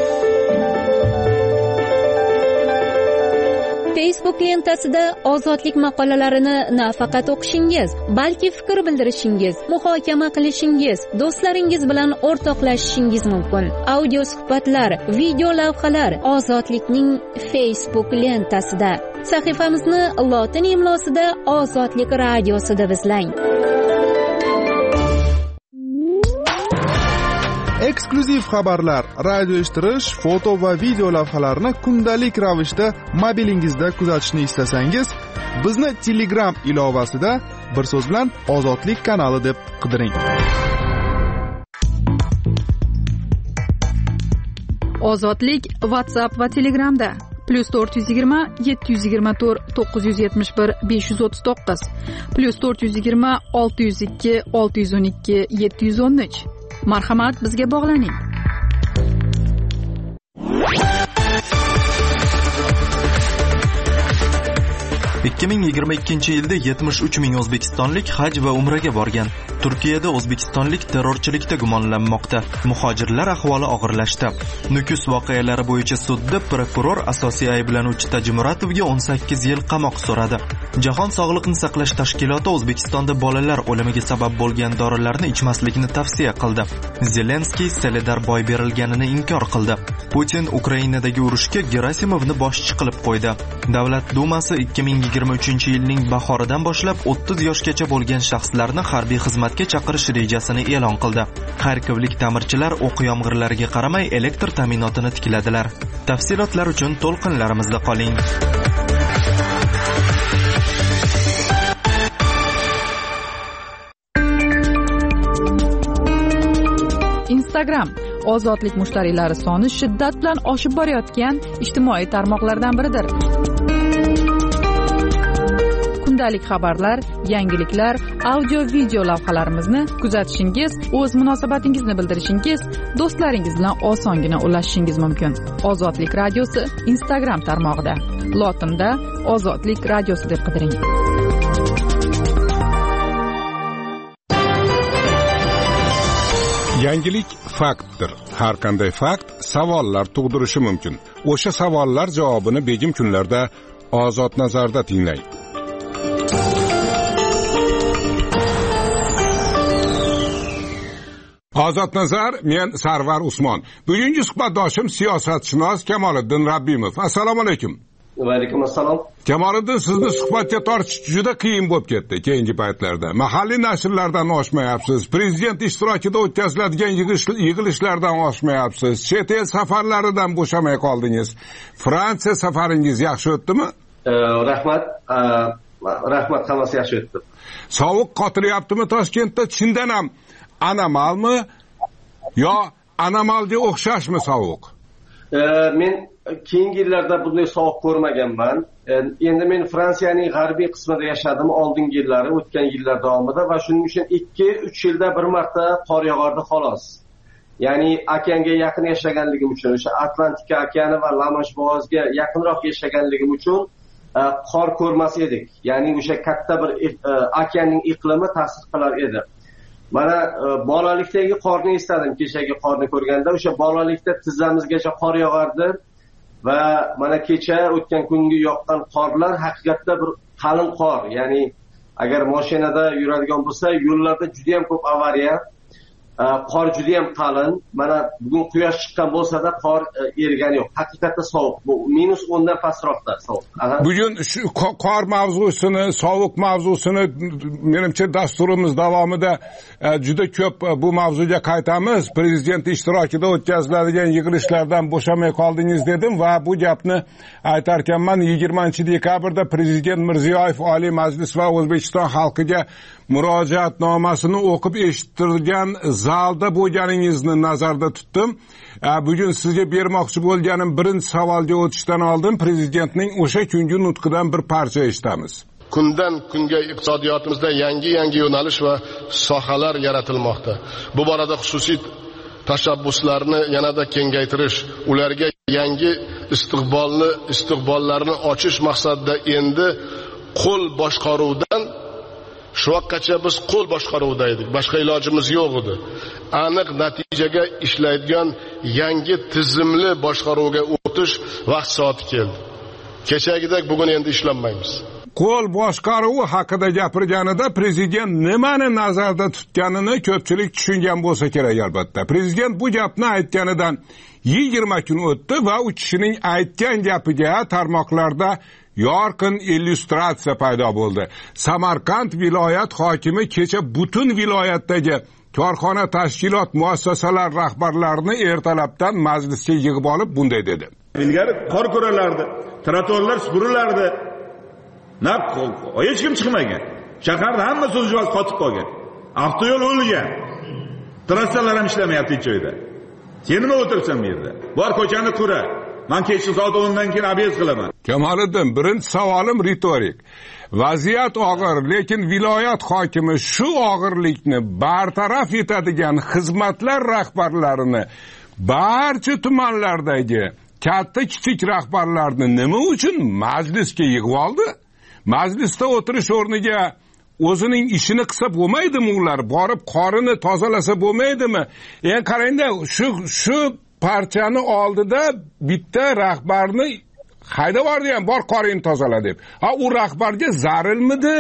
Facebook lentasida ozodlik maqolalarini nafaqat o'qishingiz, balki fikr bildirishingiz, muhokama qilishingiz, do'stlaringiz bilan o'rtoqlashishingiz mumkin. Audio suhbatlar, video lavhalar Ozodlikning Facebook lentasida. Sahifamizni lotin imlosida Ozodlik radiosida izlang. eksklyuziv xabarlar, radio eshittirish, foto va video lavhalarni kundalik ravishda mobilingizda kuzatishni istasangiz, bizni Telegram ilovasida bir so'z bilan Ozodlik kanali deb qidiring. Ozodlik WhatsApp va Telegramda plus to'rt yuz yigirma yetti yuz yigirma to'rt to'qqiz yuz yetmish bir besh yuz o'ttiz to'qqiz plus to'rt yuz yigirma olti yuz ikki olti yuz o'n ikki yetti yuz o'n uch. Marhamat, bizga bog'laning. ikki ming yigirma ikkinchi yilda yetmish uch ming o'zbekistonlik haj va umraga borgan. Turkiyada o'zbekistonlik terrorchilikda gumonlanmoqda. Muhojirlar ahvoli og'irlashdi. Nukus voqealari bo'yicha sudda prokuror asosiy ayblanuvchi Tajmuratovga o'n sakkiz yil qamoq so'radi. Jahon sog'liqni saqlash tashkiloti O'zbekistonda bolalar o'limiga sabab bo'lgan dorilarni ichmaslikni tavsiya qildi. Zelenskiy Seledar boy berilganini inkor qildi. Putin Ukrainadagi urushga Gerasimovni boshchi qilib qo'ydi. Davlat dumasi ikki ming yigirma uchinchi yilning bahoridan boshlab o'ttiz yoshgacha bo'lgan shaxslarni harbiy xizmatga chaqirish rejasini e'lon qildi. Xarkovlik ta'mirchilar o'q yomg'irlariga qaramay elektr ta'minotini tikladilar. Tafsilotlar uchun to'lqinlarimizda qoling. Instagram ozodlik mushtariylari soni shiddat bilan oshib borayotgan ijtimoiy tarmoqlardan biridir. Kundalik xabarlar, yangiliklar, audio video lavhalarimizni kuzatishingiz, o'z munosabatingizni bildirishingiz, do'stlaringiz bilan osongina ulashishingiz mumkin. Ozodlik radiosi Instagram tarmog'ida. Lotinda Ozodlik radiosi deb qidiring. Yangilik faktdir. Har qanday fakt savollar tug'dirishi mumkin. O'sha savollar javobini begim kunlarda Ozod nazarda tinglang. Ozod nazar, men Sarvar Usmon. Bugungi suhbatdoshim siyosatshunos Kamoliddin Rabbimov. Assalomu alaykum. Va alaykum assalom. Kamoliddin, sizni suhbatga tortish juda qiyin bo'lib ketdi keyingi paytlarda. Mahalliy nashrlardan oshmayapsiz, prezident ishtirokida o'tkaziladigan yig'ilishlardan oshmayapsiz, chet el safarlaridan bo'shamay qoldingiz. Fransiya safaringiz yaxshi o'tdimi? Rahmat. Rahmat, hammasi yaxshi o'tdi. Sovuq qotiryaptimi Toshkentda? Chindan ham anomalmi yo anomalga o'xshashmi sovuq? Men keyingi yillarda bunday sovuq ko'rmaganman. Endi men Fransiyaning g'arbiy qismida yashadim oldingi yillari, o'tgan yillar davomida va shuning uchun ikki uch yilda bir marta qor yog'ardi xolos. Ya'ni okeanga yaqin yashaganligim uchun, o'sha Atlantika okeani va La-Mansh bo'g'oziga yaqinroq yashaganligim uchun qor ko'rmas edik. Ya'ni o'sha katta bir okeanning iqlimi ta'sir qilar edi. Mana bolalikdagi qorni esladim, kechagi qorni ko'rganda, o'sha bolalikda tizzamizgacha qor yog'ardi va mana kecha o'tgan kungi yoqqan qorlar haqiqatda bir qalin qor. Ya'ni agar mashinada yuradigan bo'lsa, yo'llarda juda ham ko'p avariya, qor juda ham qalin. Mana bugun quyosh chiqqan bo'lsa-da qor erigani yo'q. Haqiqatda sovuq. Bu minus o'ndan pastroqda sovuq. Bugun shu qor mavzusini, sovuq mavzusini menimcha dasturimiz davomida juda ko'p bu mavzuga qaytamiz. Prezident ishtirokida o'tkaziladigan yig'ilishlardan bo'shamay qoldingiz dedim va bu gapni aytarkanman yigirmanchi dekabrda Prezident Mirziyoyev Oliy Majlis va O'zbekiston xalqiga murojaatnomasini o'qib eshittirgan zalda bo'lganingizni nazarda tutdim. Bugun sizga bermoqchi bo'lganim birinchi savolga o'tishdan oldin prezidentning o'sha kungi nutqidan bir parcha eshitamiz. Kundan kunga iqtisodiyotimizda yangi-yangi yo'nalish va sohalar yaratilmoqda. Bu borada xususiy tashabbuslarni yanada kengaytirish, ularga yangi istiqbolni, istiqbollarni ochish maqsadida endi qo'l boshqaruvdan shu vaqtgacha biz qo'l boshqaruvida edik. Boshqa ilojimiz yo'q edi. Aniq natijaga ishlaydigan yangi tizimli boshqaruvga o'tish vaqt soati keldi. Kechagidek bugun endi ishlanmaymiz. Qo'l boshqaruvi haqida gapirganida prezident nimani nazarda tutganini ko'pchilik tushungan bo'lsa kerak albatta. Prezident bu gapni aytganidan yigirma kun o'tdi va u kishining aytgan gapiga tarmoqlarda yorqin illyustratsiya paydo bo'ldi. Samarqand viloyat hokimi kecha butun viloyatdagi korxona tashkilot muassasalar rahbarlarini ertalabdan majlisga yig'ib olib bunday dedi. Ilgari qor ko'ralardi, trotuarlar supurilardi. Na hech kim chiqmagan. Shaharda hamma so'zjoz qotib qolgan. Avtoyo'l o'lgan. Trassalar ham ishlamayapti hech joyda. Sen nima o'tirsan bu yerda? Bor ko'chani qura. Men kechki soat o'ndan keyin obed qilaman. Kamoliddin, birinchi savolim ritorik. Vaziyat og'ir, lekin viloyat hokimi shu og'irlikni bartaraf etadigan xizmatlar rahbarlarini barcha tumanlardagi katta kichik rahbarlarni nima uchun majlisga yig'ib oldi? Majlisda o'tirish o'rniga o'zining ishini qilsa bo'lmaydimi ular? Borib qorini tozalasa bo'lmaydimi? Endi qarangda, shu shu parchani oldida bitta rahbarni haydab yubordi ham, bor qorini tozala deb. Ha, u rahbarga zarilmidi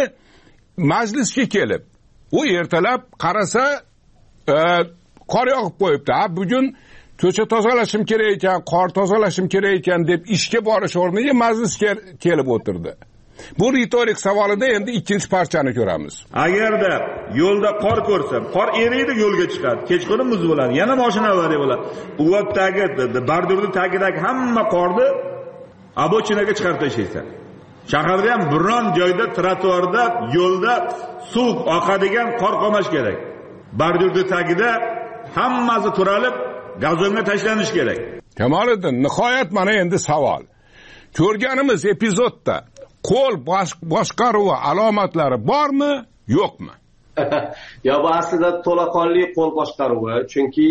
majlisga kelib? U ertalab qarasa e, qor yog'ib qo'yibdi. Ha, bugun ko'cha tozalashim kerak ekan, qor tozalashim kerak ekan deb ishga borish o'rniga majlisga kelib o'tirdi. Bu ritorik savolida endi ikkinchi parchani ko'ramiz. Agarda yo'lda qor ko'rsam, qor eriydi, yo'lga chiqadi. Kechqurun muz bo'ladi, yana mashina avariya bo'ladi. Bu vaqtdagi bordurning tagidagi hamma qorni abochinaga chiqarib tashlaysan. Shaharda ham biron joyda trotuarda, yo'lda suv oqadigan qor qolmash kerak. Bordurning tagida hammasi turalib, gazonga tashlanish kerak. Kamoliddin, nihoyat mana endi savol. Ko'rganimiz epizodda qo'l boshqaruvi alomatlari bormi, yo'qmi? Yo, bu aslida to'laqonli qo'l boshqaruvi, chunki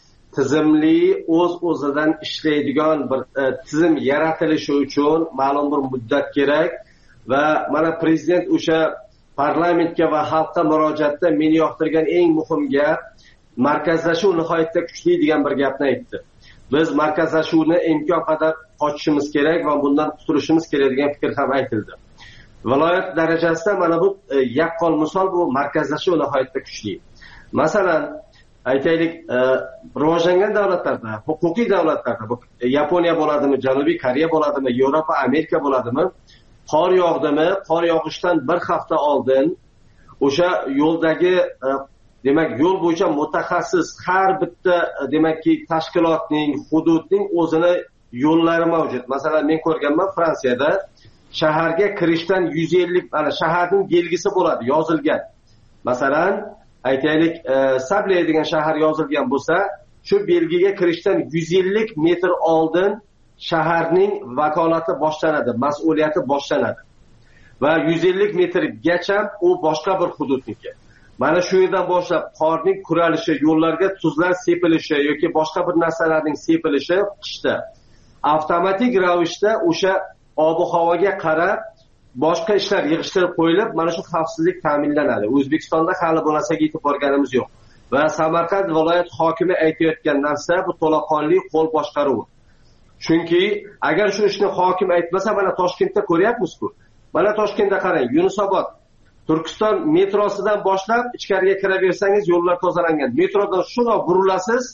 tizimli o'z-o'zidan ishlaydigan bir e, tizim yaratilishi uchun ma'lum bir muddat kerak va mana prezident o'sha parlamentga va xalqqa murojaatda meni yoqtirgan eng muhim gap markazlashuv nihoyatda kuchli degan bir gapni aytdi. Biz markazlashuvni imkon qadar qochishimiz kerak va bundan qutulishimiz kerak degan fikr ham aytildi. Viloyat darajasida mana bu e, yaqqol misol bu markazlashuv nihoyatda kuchli. Masalan, aytaylik, e, rivojlangan davlatlarda, huquqiy davlatlarda, bu Yaponiya bo'ladimi, Janubiy Koreya bo'ladimi, Yevropa, Amerika bo'ladimi, qor yog'dimi, qor yog'ishdan bir hafta oldin o'sha yo'ldagi e, demak, yo'l bo'yicha mutaxassis har bitta demakki tashkilotning, hududning o'zini yo'llari mavjud. Masalan, men ko'rganman Fransiyada shaharga kirishdan yuz ellik mana shaharning belgisi bo'ladi, yozilgan. Masalan, aytaylik, e, Sabley degan shahar yozilgan bo'lsa, shu belgiga kirishdan yuz ellik metr oldin shaharning vakolati boshlanadi, mas'uliyati boshlanadi. Va yuz ellik metrgacha u boshqa bir hududniki. Mana shu yerdan boshlab qorning kuralishi, yo'llarga tuzlar sepilishi yoki boshqa bir narsalarning sepilishi qishda avtomatik ravishda o'sha ob-havoga qarab boshqa ishlar yig'ishtirib qo'yilib, mana shu xavfsizlik ta'minlanadi. O'zbekistonda hali bu narsaga yetib borganimiz yo'q. Va Samarqand viloyat hokimi aytayotgan narsa bu to'laqonli qo'l boshqaruvi. Chunki agar shu ishni hokim aytmasa, mana Toshkentda ko'ryapmiz-ku. Mana Toshkentda qarang, Yunusobod Turkiston metrosidan boshlab ichkariga kiraversangiz yo'llar tozalangan. Metrodan shuna burilasiz,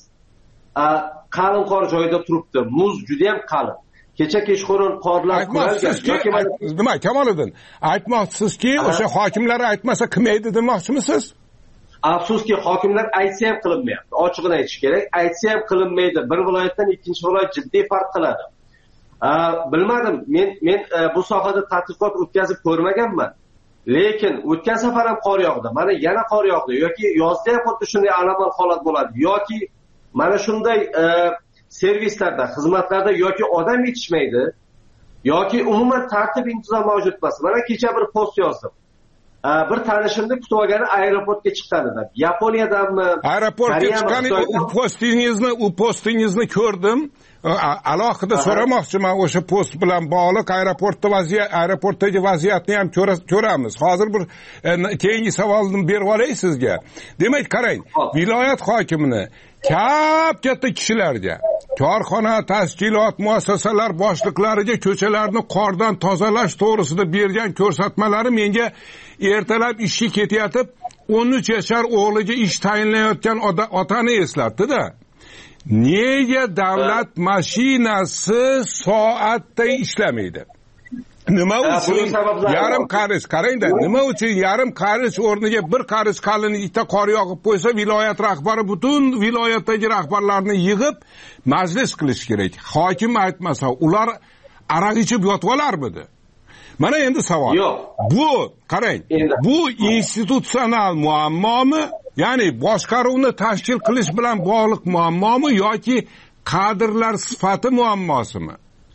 qalin qor joyida turibdi. Muz juda ham qalin. Kecha kechqurun qorlar quralgan. Nima, Kamoliddin, aytmoqchisizki, o'sha hokimlar aytmasa kim aytdi demoqchimisiz? Afsuski, hokimlar aytsa ham qilinmayapti. Ochiqini aytish kerak. Aytsa ham qilinmaydi. Bir viloyatdan ikkinchi viloyat jiddiy farq qiladi. Bilmadim, men men bu sohada tadqiqot o'tkazib ko'rmaganman. Lekin o'tgan safar ham qor yog'di. Mana yana qor yog'di yoki yozda ham xuddi shunday alomat holat bo'ladi yoki mana shunday e, servislarda, xizmatlarda yoki odam yetishmaydi yoki umuman tartib intizom mavjud emas. Mana kecha bir post yozdim. E, bir tanishimni kutib olgani aeroportga chiqqanidan. Yaponiyadanmi? Aeroportga chiqqani u postingizni, u postingizni ko'rdim. Alohida so'ramoqchiman, o'sha post bilan bog'liq aeroportda vaziyat, aeroportdagi vaziyatni ham ko'ramiz. Hozir bir e, keyingi savolni berib olay sizga. Demak, qarang, viloyat hokimini kap katta kishilarga, korxona, tashkilot, muassasalar boshliqlariga ko'chalarni qordan tozalash to'g'risida bergan ko'rsatmalari menga ertalab ishga ketayotib o'n uch yashar o'g'liga ish tayinlayotgan otani eslatdi-da. Nega davlat mashinasi soatda ishlamaydi? nima uchun yarim qarich qarangda, nima uchun yarim qarich o'rniga bir qarich qalin ikkita qor yog'ib qo'ysa, viloyat rahbari butun viloyatdagi rahbarlarni yig'ib majlis qilish kerak. Hokim aytmasa, ular aroq ichib yotib olarmidi? Mana endi savol. Bu, qarang, bu institutsional muammomi, ya'ni boshqaruvni tashkil qilish bilan bog'liq muammomi yoki kadrlar sifati muammosimi?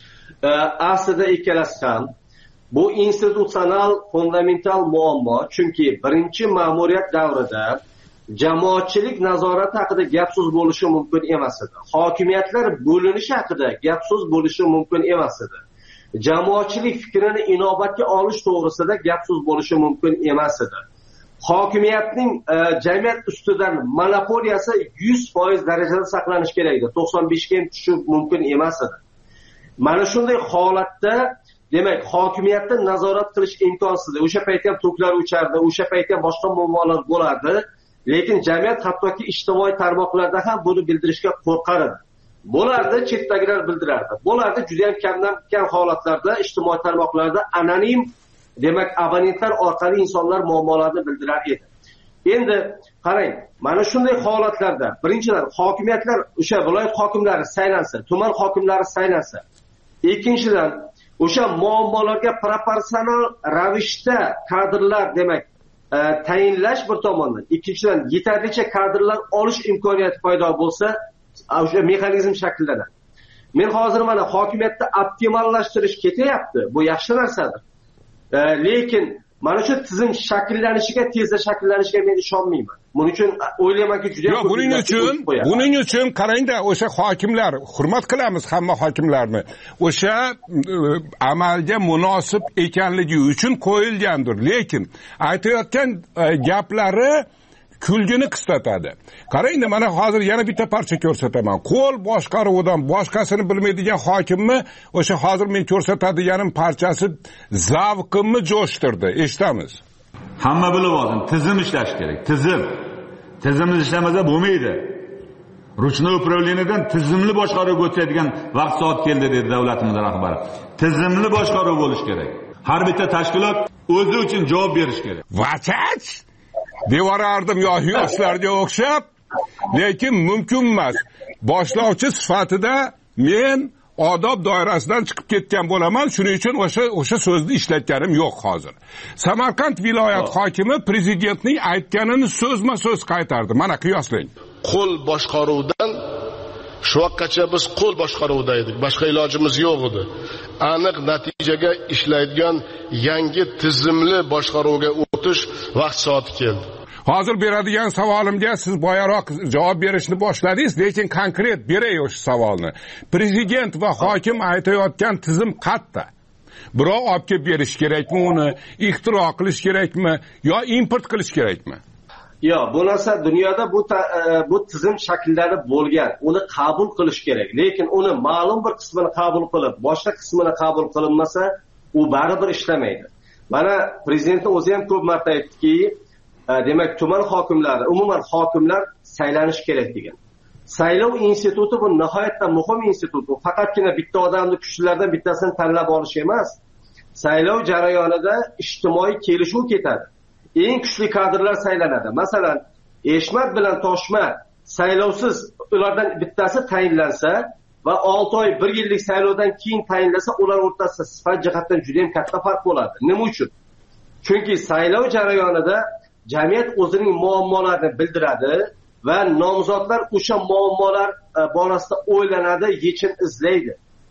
Aslida ikkalasi ham. Bu institutsional fundamental muammo, chunki birinchi ma'muriyat davrida jamoatchilik nazorati haqida gap so'z bo'lishi mumkin emas edi. Hokimiyatlar bo'linishi haqida gap so'z bo'lishi mumkin emas edi. Jamoatchilik fikrini inobatga olish to'g'risida gap so'z bo'lishi mumkin emas edi. Hokimiyatning e, jamiyat ustidan monopoliyasi yuz foiz darajada saqlanish kerak edi. to'qson besh ga ham tushish mumkin emas edi. Mana shunday holatda, demak, hokimiyatni nazorat qilish imkonsiz. O'sha paytda ham to'klar o'chardi, o'sha paytda ham boshqa muammolar bo'lardi, lekin jamiyat hattoki ijtimoiy tarmoqlarda ham buni bildirishga qo'rqar edi. Bo'lardi, chetdagilar bildirardi. Bo'lardi, juda ham kamdan kam holatlarda ijtimoiy tarmoqlarda anonim, demak, abonentlar orqali insonlar muammolarini bildirar edi. Endi qarang, mana shunday holatlarda birinchidan hokimiyatlar, o'sha viloyat hokimlari saylansa, tuman hokimlari saylansa, ikkinchidan o'sha muammolarga proporsional ravishda kadrlar, demak, e, tayinlash bir tomondan, ikkinchidan yetarlicha kadrlar olish imkoniyati paydo bo'lsa, o'sha mexanizm shakllanadi. Men hozir mana hokimiyatni optimallashtirish ketyapti. Bu yaxshi narsadir. E, lekin mana shu tizim shakllanishiga, tezda shakllanishiga men ishonmayman. Buning uchun o'ylaymanki, juda Yo'q, buning uchun, buning uchun qarangda, o'sha hokimlar, hurmat qilamiz hamma hokimlarni. O'sha amalga munosib ekanligi uchun qo'yilgandir. Lekin aytayotgan gaplari kulgini qisqatadi. Qarangda, mana hozir yana bitta parcha ko'rsataman. Qo'l boshqaruvidan boshqasini bilmaydigan hokimni o'sha hozir men ko'rsatadiganim parchasi zavqimni jo'shtirdi. Eshitamiz. Hamma bilib olsin, tizim ishlash kerak. Tizim. Tizimli ishlamasa bo'lmaydi. Ruchnoy upravleniyadan tizimli boshqaruv o'tadigan vaqt soat keldi dedi davlatimiz rahbari. Tizimli boshqaruv bo'lish kerak. Har bitta tashkilot o'zi uchun javob berish kerak. Vachach devorardim yoshi yoshlarga o'xshab, lekin mumkin emas. Boshlovchi sifatida men odob doirasidan chiqib ketgan bo'laman, shuning uchun o'sha o'sha so'zni ishlatganim yo'q hozir. Samarqand viloyat hokimi prezidentning aytganini so'zma-so'z qaytardi. Mana qiyoslang. Qo'l boshqaruvdan shu vaqtgacha biz qo'l boshqaruvida edik. Boshqa ilojimiz yo'q edi. Aniq natijaga ishlaydigan yangi tizimli boshqaruvga o'tish vaqt soati keldi. Hozir beradigan savolimga siz boyaroq javob berishni boshladingiz, lekin konkret beray o'sha savolni. Prezident va hokim aytayotgan tizim qayerda? Birov olib kelib berish kerakmi uni, ixtiro qilish kerakmi yo import qilish kerakmi? Yo, bu narsa dunyoda bu bu tizim shakllanib bo'lgan. Uni qabul qilish kerak. Lekin uni ma'lum bir qismini qabul qilib, boshqa qismini qabul qilinmasa, u baribir ishlamaydi. Mana prezidentning o'zi ham ko'p marta aytdiki, demak, tuman hokimlari, umuman hokimlar saylanish kerak degan. Saylov instituti bu nihoyatda muhim institut. Bu faqatgina bitta odamni kuchlilardan bittasini tanlab olish emas. Saylov jarayonida ijtimoiy kelishuv ketadi. Eng kuchli kadrlar saylanadi. Masalan, Eshmat bilan Toshma saylovsiz ulardan bittasi tayinlansa va olti oy, bir yillik saylovdan keyin tayinlansa, ular o'rtasida sifat jihatdan juda ham katta farq bo'ladi. Nima uchun? Chunki saylov jarayonida jamiyat o'zining muammolarini bildiradi va nomzodlar o'sha muammolar borasida o'ylanadi, yechim izlaydi.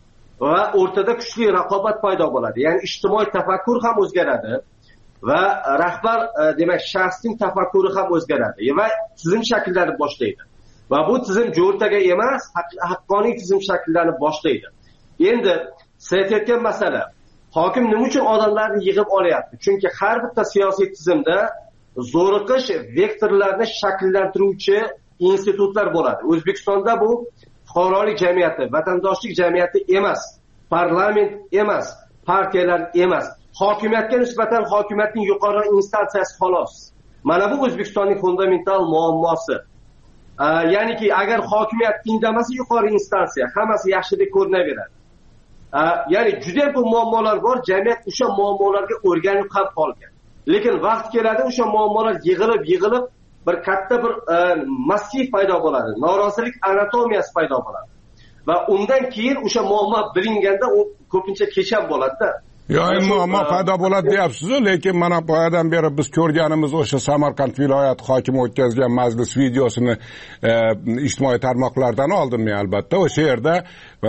Va o'rtada kuchli raqobat paydo bo'ladi. Ya'ni ijtimoiy tafakkur ham o'zgaradi va rahbar, demak, shaxsning tafakkuri ham o'zgaradi va tizim shakllanib boshlaydi. Va bu tizim jo'rtaga emas, haqqoniy tizim shakllanib boshlaydi. Endi siz aytayotgan masala, hokim nima uchun odamlarni yig'ib olyapti? Chunki har bitta siyosiy tizimda zo'riqish vektorlarini shakllantiruvchi institutlar bo'ladi. O'zbekistonda bu fuqarolik jamiyati, vatandoshlik jamiyati emas, parlament emas, partiyalar emas. Hokimiyatga nisbatan hokimiyatning yuqori instansiyasi xolos. Mana bu O'zbekistonning fundamental muammosi. Ya'niki agar hokimiyat indamasa yuqori instansiya, hammasi yaxshi deb ko'rinaveradi. ya'ni juda ham ko'p muammolar bor, jamiyat o'sha muammolarga o'rganib ham qolgan. Lekin vaqt keladi, o'sha muammolar yig'ilib yig'ilib bir katta bir massiv paydo bo'ladi, norozilik anatomiyasi paydo bo'ladi va undan keyin o'sha muammo bilinganda u ko'pincha kecham bo'ladi-da. Yo'q, muammo paydo bo'ladi deyapsiz-ku, lekin mana boyadan beri biz ko'rganimiz o'sha Samarqand viloyati hokimi o'tkazgan majlis videosini e, ijtimoiy tarmoqlardan oldim men albatta. O'sha yerda e,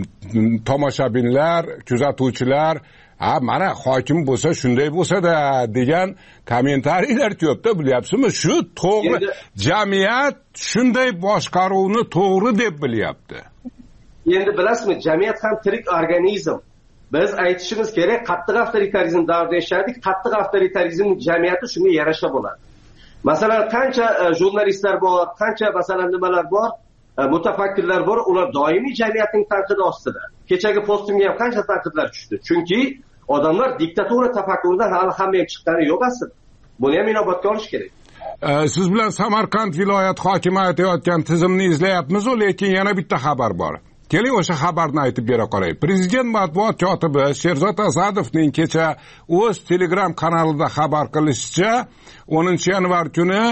tomoshabinlar, kuzatuvchilar, ha mana hokim bo'lsa shunday bo'lsa-da degan kommentariylar ko'pda, bilyapsizmi? Shu to'g'ri, jamiyat shunday boshqaruvni to'g'ri deb bilyapti. Endi bilasizmi, jamiyat ham tirik organizm. Biz aytishimiz kerak, qattiq avtoritarizm davrida yashadik, qattiq avtoritarizm jamiyati shunga yarasha bo'ladi. Masalan, qancha jurnalistlar bor, qancha masalan nimalar bor, mutafakkirlar bor, ular doimiy jamiyatning tanqidi ostida. Kechagi postimga ham qancha tanqidlar tushdi. Chunki odamlar diktatura tafakkuridan hali hamma ham chiqqani yo'q aslida. Buni ham inobatga olish kerak. Siz bilan Samarqand viloyat hokimi aytayotgan tizimni izlayapmiz-ku, lekin yana bitta xabar bor. Keling o'sha xabarni aytib bera qolay. Prezident matbuot kotibi Sherzod Asadovning kecha o'z Telegram kanalida xabar qilishicha, o'ninchi yanvar kuni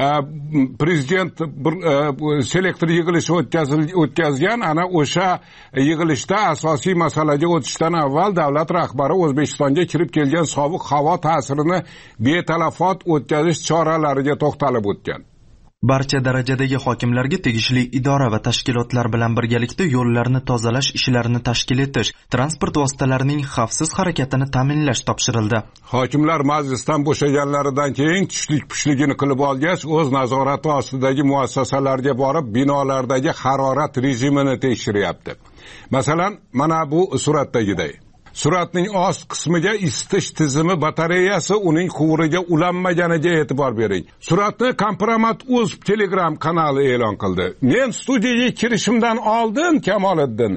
prezident bir selektor yig'ilishi o'tkazgan, ana o'sha yig'ilishda asosiy masalaga o'tishdan avval davlat rahbari O'zbekistonga kirib kelgan sovuq havo ta'sirini betalafot o'tkazish choralariga to'xtalib o'tgan. Barcha darajadagi hokimlarga tegishli idora va tashkilotlar bilan birgalikda yo'llarni tozalash ishlarini tashkil etish, transport vositalarining xavfsiz harakatini ta'minlash topshirildi. Hokimlar majlisdan bo'shaganlaridan keyin tushlik-pushligini qilib olgach, o'z nazorati ostidagi muassasalarga borib, binolardagi harorat rejimini tekshiryapti. Masalan, mana bu suratdagiday. Suratning ost qismiga isitish tizimi batareyasi uning quvuriga ulanmaganiga e'tibor bering. Suratni Kompromat.uz Telegram kanali e'lon qildi. Men studiyaga kirishimdan oldin Kamoliddin,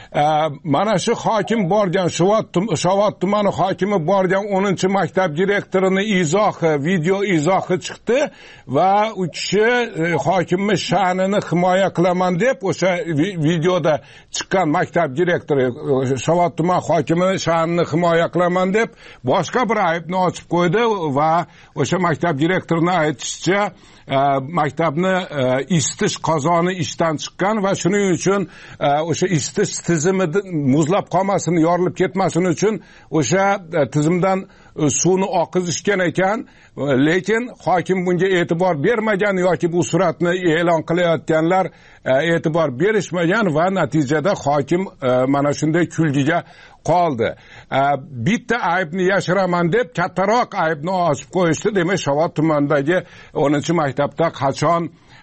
mana shu hokim borgan, Shovot tumani hokimi borgan o'ninchi maktab direktorini izohi, video izohi chiqdi va u kishi hokimning sha'nini himoya qilaman deb o'sha videoda chiqqan maktab direktori Shovot tuman hokimi sha'nini himoya qilaman deb boshqa bir aybni ochib qo'ydi va o'sha maktab direktorining aytishicha maktabni isitish qozoni ishdan chiqqan va shuning uchun o'sha isitish tizimi muzlab qolmasin, yorilib ketmasin uchun o'sha tizimdan suvni oqizishgan ekan, lekin hokim bunga e'tibor bermagan yoki bu suratni e'lon qilayotganlar e'tibor berishmagan va natijada hokim mana shunday kulgiga qoldi. Bitta aybni yashiraman deb kattaroq aybni ochib qo'yishdi. Demak, Shovot tumanidagi o'ninchi maktabda qachon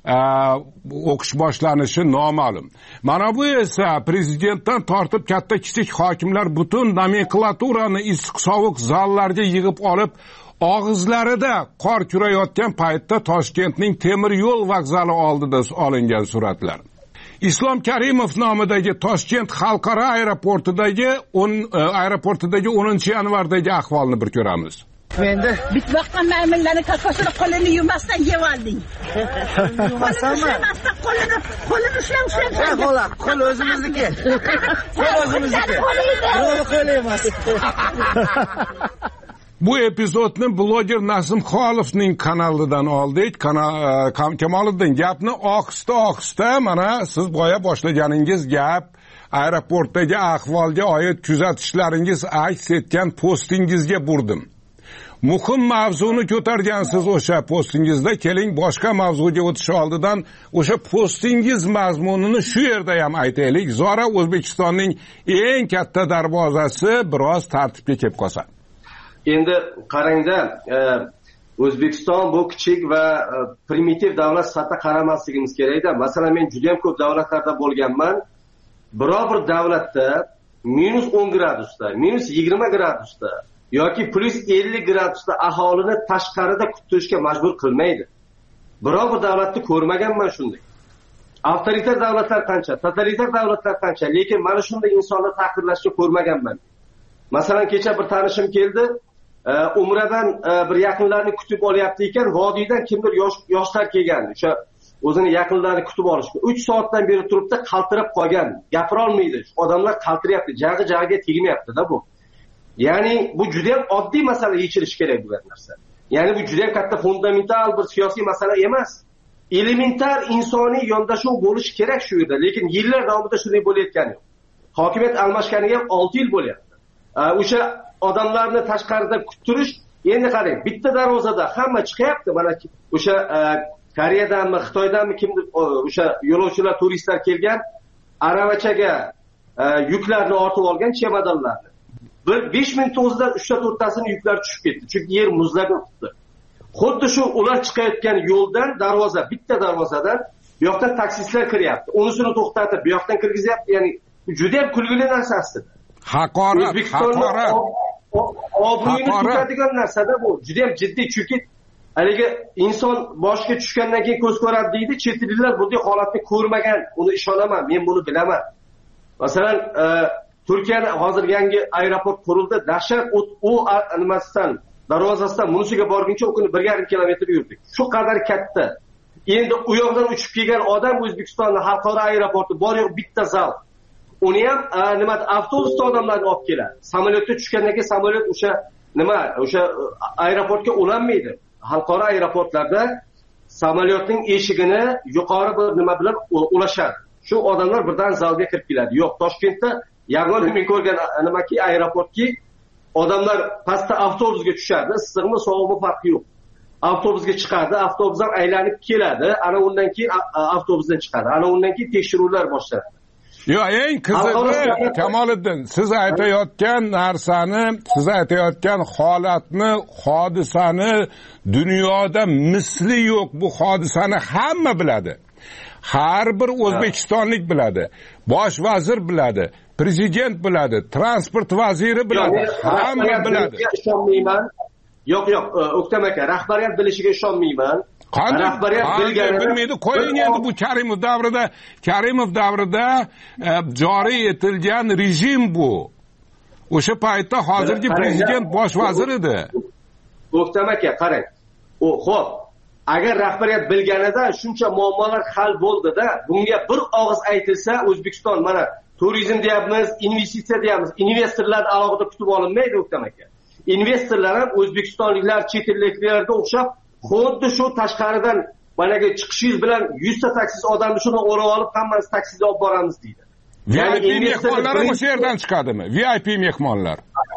o'qish boshlanishi noma'lum. Mana bu esa prezidentdan tortib katta kichik hokimlar butun nomenklaturani issiq sovuq zallarga yig'ib olib, og'izlarida qor kurayotgan paytda Toshkentning temir yo'l vokzali oldida olingan suratlar. Islom Karimov nomidagi Toshkent xalqaro aeroportidagi aeroportidagi o'ninchi yanvardagi ahvolni bir ko'ramiz. Endi bitmoqdan maymunlarning kakosini qo'lini yumasdan yeb olding. Yumasanmi? Qo'lini qo'lini ushlab ushlab. Qo'l, qo'l o'zimizniki. Qo'l o'zimizniki. Qo'l qo'l emas. Bu epizodni bloger Nasim Xolovning kanalidan oldik. Kamoliddin, gapni ohista-ohista, mana siz boya boshlaganingiz gap aeroportdagi ahvolga oid kuzatishlaringiz aks etgan postingizga burdim. Muhim mavzuni ko'targansiz o'sha postingizda. Keling boshqa mavzuga o'tish oldidan o'sha postingiz mazmunini shu yerda ham aytaylik. Zora O'zbekistonning eng katta darvozasi biroz tartibga kelib qolsa. Endi qarangda, O'zbekiston bu kichik va primitiv davlat sifatida qaramasligimiz kerakda. Masalan, men juda ham ko'p davlatlarda bo'lganman. Biror bir davlatda minus o'n gradusda, minus yigirma gradusda yoki plus ellik gradusda aholini tashqarida kutilishga majbur qilmaydi. Biror bir davlatni ko'rmaganman shunday. Avtoritar davlatlar qancha, totalitar davlatlar qancha, lekin mana shunday insonni taqdirlashga ko'rmaganman. Masalan, kecha bir tanishim keldi, umradan bir yaqinlarni kutib olyapti ekan, vodiydan kimdir yosh yoshlar kelgandi. O'sha o'zini yaqinlarini kutib olishga uch soatdan beri turibdi, qaltirab qolgan, gapirolmaydi. Odamlar qaltiryapti, jag'i jag'iga tegmayapti-da bu. Ya'ni bu juda ham oddiy masala, yechilishi kerak bu narsa. Ya'ni bu juda ham katta fundamental bir siyosiy masala emas. Elementar insoniy yondashuv bo'lishi kerak shu yerda, lekin yillar davomida shunday bo'layotgani yo'q. Hokimiyat almashganiga ham olti yil bo'lyapti. O'sha odamlarni tashqarida kuttirish, endi qarang, bitta darvozada hamma chiqyapti, mana o'sha Koreyadanmi, Xitoydanmi kimdir o'sha yo'lovchilar, turistlar kelgan aravachaga yuklarni ortib olgan chemadonlarni. Bir besh minut o'zida uchta to'rttasini yuklar tushib ketdi, chunki yer muzlab yotibdi. Xuddi shu ular chiqayotgan yo'ldan darvoza, bitta darvozadan bu yoqdan taksistlar kiryapti. Unisini to'xtatib, bu yoqdan kirgizyapti. Ya'ni juda ham kulgili narsa aslida. Haqorat, haqorat. Obro'yini tutadigan narsada bu. Juda ham jiddiy, chunki haligi inson boshiga tushgandan keyin ko'z ko'radi deydi. Chet elliklar bunday holatni ko'rmagan. Uni ishonaman, men buni bilaman. Masalan, Turkiyada hozir yangi aeroport qurildi. Dahshat u nimasidan, darvozasidan bunisiga borguncha u kuni bir yarim kilometr yurdik. Shu qadar katta. Endi u yoqdan uchib kelgan odam O'zbekistonning xalqaro aeroporti bor yo'q bitta zal. Uni ham nima avtobusda odamlarni olib keladi. Samolyotga tushgandan keyin samolyot o'sha nima, o'sha aeroportga ulanmaydi. Xalqaro aeroportlarda samolyotning eshigini yuqori bir nima bilan ulashadi. Shu odamlar birdan zalga kirib keladi. Yo'q, Toshkentda yagona men ko'rgan nimaki aeroportki, odamlar pastda avtobusga tushadi, issiqmi, sovuqmi farqi yo'q. Avtobusga chiqadi, avtobusdan aylanib keladi, ana undan keyin avtobusdan chiqadi. Ana undan keyin tekshiruvlar boshlanadi. Yo, eng qizig'i Kamoliddin, siz aytayotgan narsani, siz aytayotgan holatni, hodisani dunyoda misli yo'q. Bu hodisani hamma biladi. Har bir o'zbekistonlik biladi. Bosh vazir biladi, prezident biladi, transport vaziri biladi, hamma biladi. Ishonmayman. Yo'q, yo'q, O'ktam aka, rahbariyat bilishiga ishonmayman. Qanday rahbariyat bilganini bilmaydi. Qo'ying endi bu Karimov davrida, Karimov davrida joriy etilgan rejim bu. O'sha paytda hozirgi prezident bosh vazir edi. O'ktam aka, qarang. O, xo'p, agar rahbariyat bilganida shuncha muammolar hal bo'ldi-da, bunga bir og'iz aytilsa, O'zbekiston mana turizm deyapmiz, investitsiya deyapmiz, investorlar alohida kutib olinmaydi, O'ktam aka. Investorlar ham o'zbekistonliklar, chet elliklarga o'xshab, xuddi shu tashqaridan managa chiqishingiz bilan yuz ta taksiz odamni shuni o'rab olib, hammasi taksida olib boramiz deydi. V I P mehmonlar o'sha yerdan chiqadimi? V I P mehmonlar.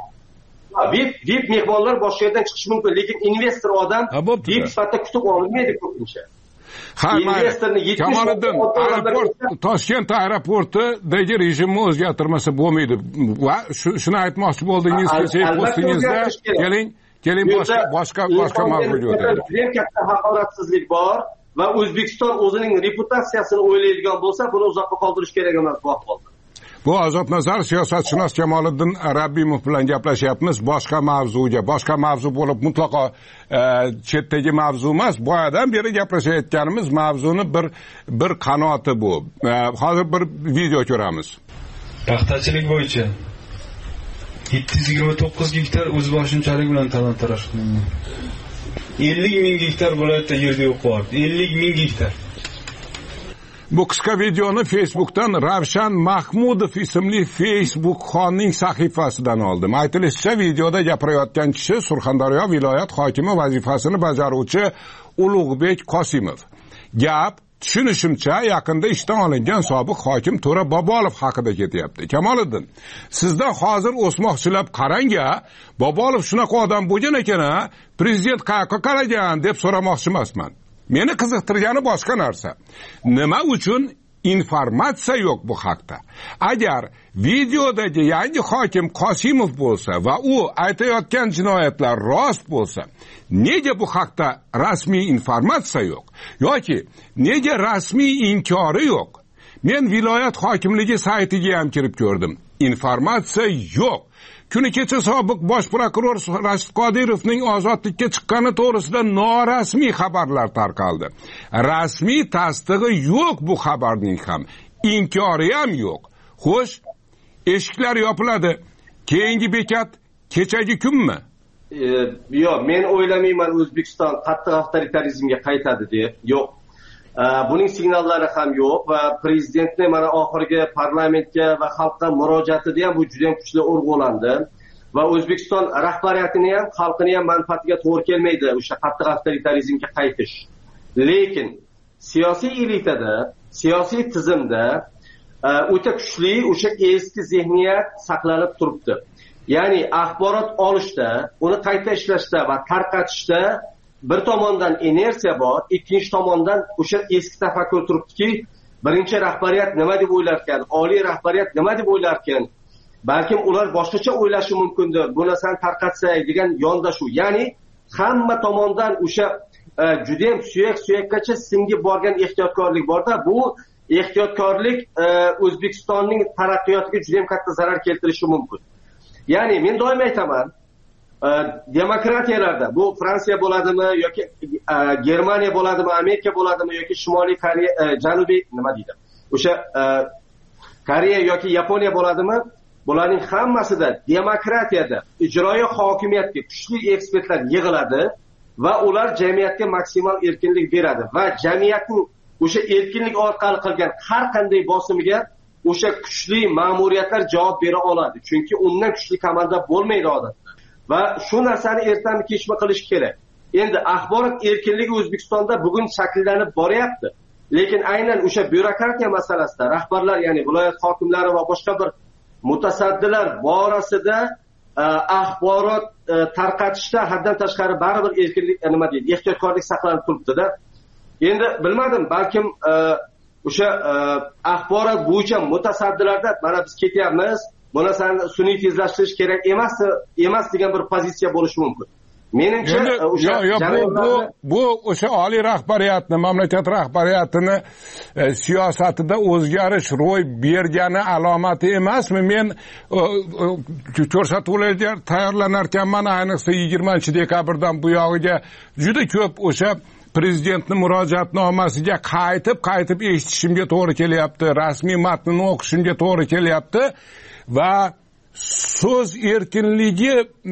V I P mehmonlar boshqa yerdan chiqishi mumkin, lekin investor odam V I P sifatida kutib olinmaydi ko'pincha. Ha, Kamoliddin, aeroport, Toshkent aeroportidagi rejimni o'zgartirmasa bo'lmaydi. Va shuni aytmoqchi bo'ldingiz, postingizda. Keling, keling boshqa boshqa boshqa mavzuga o'taylik. Juda katta haqoratsizlik bor va O'zbekiston o'zining reputatsiyasini o'ylaydigan bo'lsa, buni uzoqqa qoldirish kerak emas bu ahvolda. Bu Ozodnazar siyosatshunos Kamoliddin Rabbimov bilan gaplashyapmiz. Boshqa mavzuga, boshqa mavzu bo'lib mutlaqo chetdagi mavzu emas. Boyadan beri gaplashayotganimiz mavzuni bir bir qanoti bu. Hozir bir video ko'ramiz. Paxtachilik bo'yicha yetti yuz yigirma to'qqiz gektar o'zboshimchalik bilan talon-taroj qilingan. ellik ming gektar viloyatda yerda yo'q bor. ellik ming gektar. Bu qisqa videoni Facebookdan Ravshan Mahmudov ismli Facebook xonning sahifasidan oldim. Aytilishicha, videoda gapirayotgan kishi Surxondaryo viloyat hokimi vazifasini bajaruvchi Ulug'bek Qosimov. Gap tushunishimcha yaqinda ishdan olingan sobiq hokim To'ra Bobolov haqida ketyapti. Kamoliddin, sizdan hozir o'smoqchilab qarang-a, Bobolov shunaqa odam bo'lgan ekan-a, prezident qayerga qaragan deb so'ramoqchi emasman. Meni qiziqtirgani boshqa narsa. Nima uchun informatsiya yo'q bu haqda? Agar videodagi yangi hokim Qosimov bo'lsa va u aytayotgan jinoyatlar rost bo'lsa, nega bu haqda rasmiy informatsiya yo'q? Yoki nega rasmiy inkori yo'q? Men viloyat hokimligi saytiga ham kirib ko'rdim. Informatsiya yo'q. Kuni kecha sobiq bosh prokuror Rashid Qodirovning ozodlikka chiqqani to'g'risida norasmiy xabarlar tarqaldi. Rasmiy tasdig'i yo'q bu xabarning ham, inkori ham yo'q. Xo'sh, eshiklar yopiladi. Keyingi bekat kechagi kunmi? Yo'q, men o'ylamayman O'zbekiston qattiq avtoritarizmga qaytadi deb. Yo'q. buning signallari ham yo'q va prezidentni mana oxirgi parlamentga va xalqqa murojaatida ham bu juda ham kuchli urg'ulandi va O'zbekiston rahbariyatini ham xalqini ham manfaatiga to'g'ri kelmaydi o'sha qattiq avtoritarizmga qaytish. Lekin siyosiy elitada, siyosiy tizimda o'ta kuchli o'sha eski zihniyat saqlanib turibdi. Ya'ni axborot olishda, uni qayta ishlashda va tarqatishda bir tomondan inersiya bor, ikkinchi tomondan o'sha eski tafakkur turibdiki, birinchi rahbariyat nima deb o'ylar ekan, oliy rahbariyat nima deb o'ylar ekan, balkim ular boshqacha o'ylashi mumkindir, bu narsani tarqatsak degan yondashuv. Ya'ni hamma tomondan o'sha juda ham suyak-suyakkacha singib borgan ehtiyotkorlik borda, bu ehtiyotkorlik O'zbekistonning taraqqiyotiga juda ham katta zarar keltirishi mumkin. Ya'ni men doim aytaman, demokratiyalarda bu Fransiya bo'ladimi yoki Germaniya bo'ladimi, Amerika bo'ladimi yoki Shimoliy Koreya, Janubiy nima deydi? O'sha Koreya yoki Yaponiya bo'ladimi? Bularning hammasida demokratiyada ijroiy hokimiyatga kuchli ekspertlar yig'iladi va ular jamiyatga maksimal erkinlik beradi va jamiyatning o'sha erkinlik orqali qilgan har qanday bosimiga o'sha kuchli ma'muriyatlar javob bera oladi. Chunki undan kuchli komanda bo'lmaydi odatda. Va shu narsani ertami kechmi qilish kerak. Endi axborot erkinligi O'zbekistonda bugun shakllanib boryapti. Lekin aynan o'sha byurokratiya masalasida rahbarlar, ya'ni viloyat hokimlari va boshqa bir mutasaddilar borasida axborot tarqatishda haddan tashqari baribir erkinlik nima deydi, ehtiyotkorlik saqlanib turibdi-da. Endi bilmadim, balkim o'sha axborot bo'yicha mutasaddilarda mana biz ketyapmiz, bu narsani sun'iy tezlashtirish kerak emas emas degan bir pozitsiya bo'lishi mumkin. Menimcha o'sha bu bu o'sha oliy rahbariyatni, mamlakat rahbariyatini siyosatida o'zgarish ro'y bergani alomati emasmi? Men ko'rsatuvlarga tayyorlanar ekanman, ayniqsa yigirmanchi dekabrdan bu yog'iga juda ko'p o'sha prezidentning murojaatnomasiga qaytib qaytib eshitishimga to'g'ri kelyapti, rasmiy matnini o'qishimga to'g'ri kelyapti va so'z erkinligi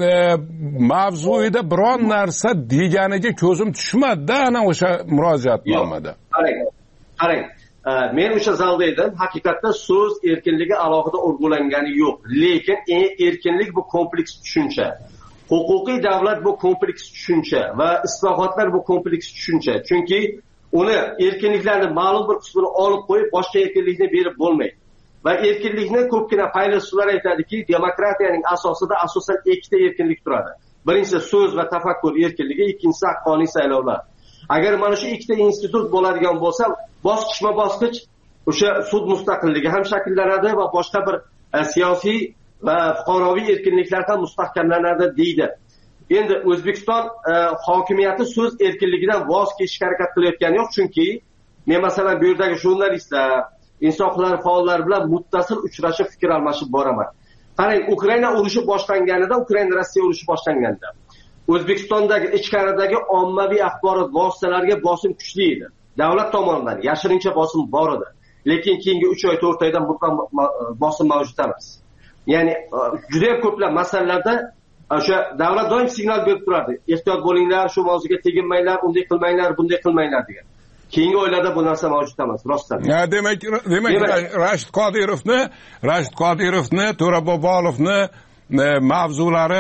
mavzuida biron narsa deganiga ko'zim tushmadi-da ana o'sha murojaatnomada. Qarang, qarang. Men o'sha zalda edim, haqiqatda so'z erkinligi alohida urg'ulangani yo'q. Lekin erkinlik bu kompleks tushuncha. Huquqiy davlat bu kompleks tushuncha va islohotlar bu kompleks tushuncha. Chunki uni erkinliklarni ma'lum bir qismini olib qo'yib, boshqa erkinlikni berib bo'lmaydi. Va erkinlikni ko'pgina faylasuflar aytadiki, demokratiyaning asosida asosan ikkita erkinlik turadi. Birinchisi so'z va tafakkur erkinligi, ikkinchisi haqqoniy saylovlar. Agar mana shu ikkita institut bo'ladigan bo'lsa, bosqichma-bosqich o'sha sud mustaqilligi ham shakllanadi va boshqa bir siyosiy va fuqaroviy erkinliklar ham mustahkamlanadi deydi. Endi O'zbekiston hokimiyati so'z erkinligidan voz kechishga harakat qilayotgani yo'q, chunki men masalan bu yerdagi jurnalistlar, inson huquqlari faollari bilan muttasil uchrashib fikr almashib boraman. Qarang, Ukraina urushi boshlanganida, Ukraina Rossiya urushi boshlanganida O'zbekistondagi ichkaridagi ommaviy axborot vositalariga bosim kuchli edi. Davlat tomonidan yashirincha bosim bor edi. Lekin keyingi uch oy to'rt oydan mutlaq bosim mavjud emas. Ya'ni juda ham ko'plab masalalarda o'sha davlat doim signal berib turardi. Ehtiyot bo'linglar, shu mavzuga teginmanglar, unday qilmanglar, bunday qilmanglar degan. Keyingi oylarda bu narsa mavjud emas, rostdan. Ya demak, demak Rashid Qodirovni, Rashid Qodirovni, To'ra Bobolovni mavzulari,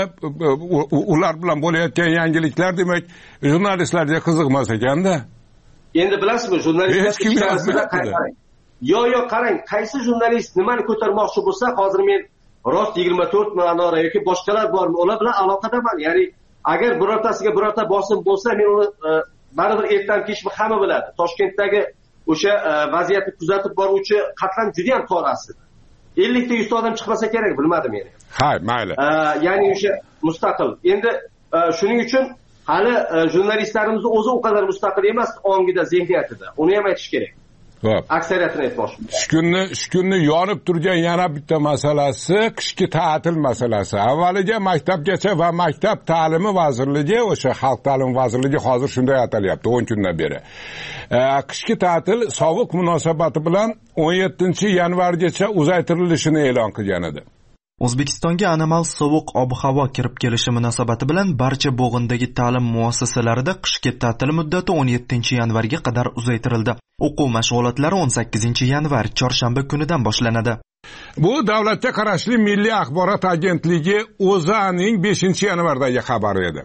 ular bilan bo'layotgan yangiliklar demak jurnalistlarga qiziqmas ekanda. Endi bilasizmi, jurnalistlar qarang. Yo, yo, qarang, qaysi jurnalist nimani ko'tarmoqchi bo'lsa, hozir men rost yigirma to'rt Manora yoki boshqalar bormi, ular bilan aloqadaman. Ya'ni agar birortasiga birorta bosim bo'lsa, men uni baribir ertan kechmi hamma biladi. Toshkentdagi o'sha vaziyatni kuzatib boruvchi qatlam juda ham tor aslida. ellik ta yuz ta odam chiqmasa kerak, bilmadim men. Hay, mayli. Ya'ni o'sha mustaqil. Endi shuning uchun hali jurnalistlarimiz o'zi u qadar mustaqil emas ongida, zehniyatida. Uni ham aytish kerak. Xo'p. Aksariyatini aytmoqchiman. Shu kunni, shu kunni yonib turgan yana bitta masalasi qishki ta'til masalasi. Avvaliga maktabgacha va maktab ta'limi vazirligi, o'sha xalq ta'limi vazirligi hozir shunday atalyapti o'n kundan beri. Qishki ta'til sovuq munosabati bilan o'n yettinchi yanvargacha uzaytirilishini e'lon qilgan edi. O'zbekistonga anomal sovuq ob-havo kirib kelishi munosabati bilan barcha bo'g'indagi ta'lim muassasalarida qishki ta'til muddati o'n yettinchi yanvarga qadar uzaytirildi. O'quv mashg'ulotlari o'n sakkizinchi yanvar chorshanba kunidan boshlanadi. Bu davlatga qarashli Milliy axborot agentligi o'zaning beshinchi yanvardagi xabari edi.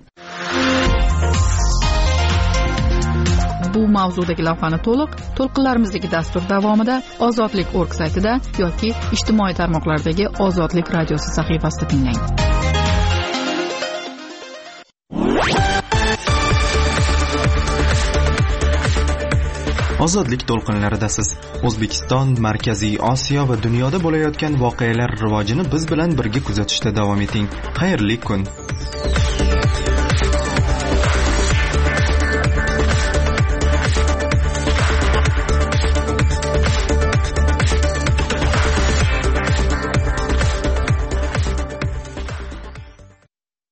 Bu mavzudagi lavhani to'liq to'lqinlarimizdagi dastur davomida ozodlik org saytida yoki ijtimoiy tarmoqlardagi Ozodlik radiosi sahifasida tinglang. Ozodlik to'lqinlaridasiz. O'zbekiston, Markaziy Osiyo va dunyoda bo'layotgan voqealar rivojini biz bilan birga kuzatishda davom eting. Xayrli kun.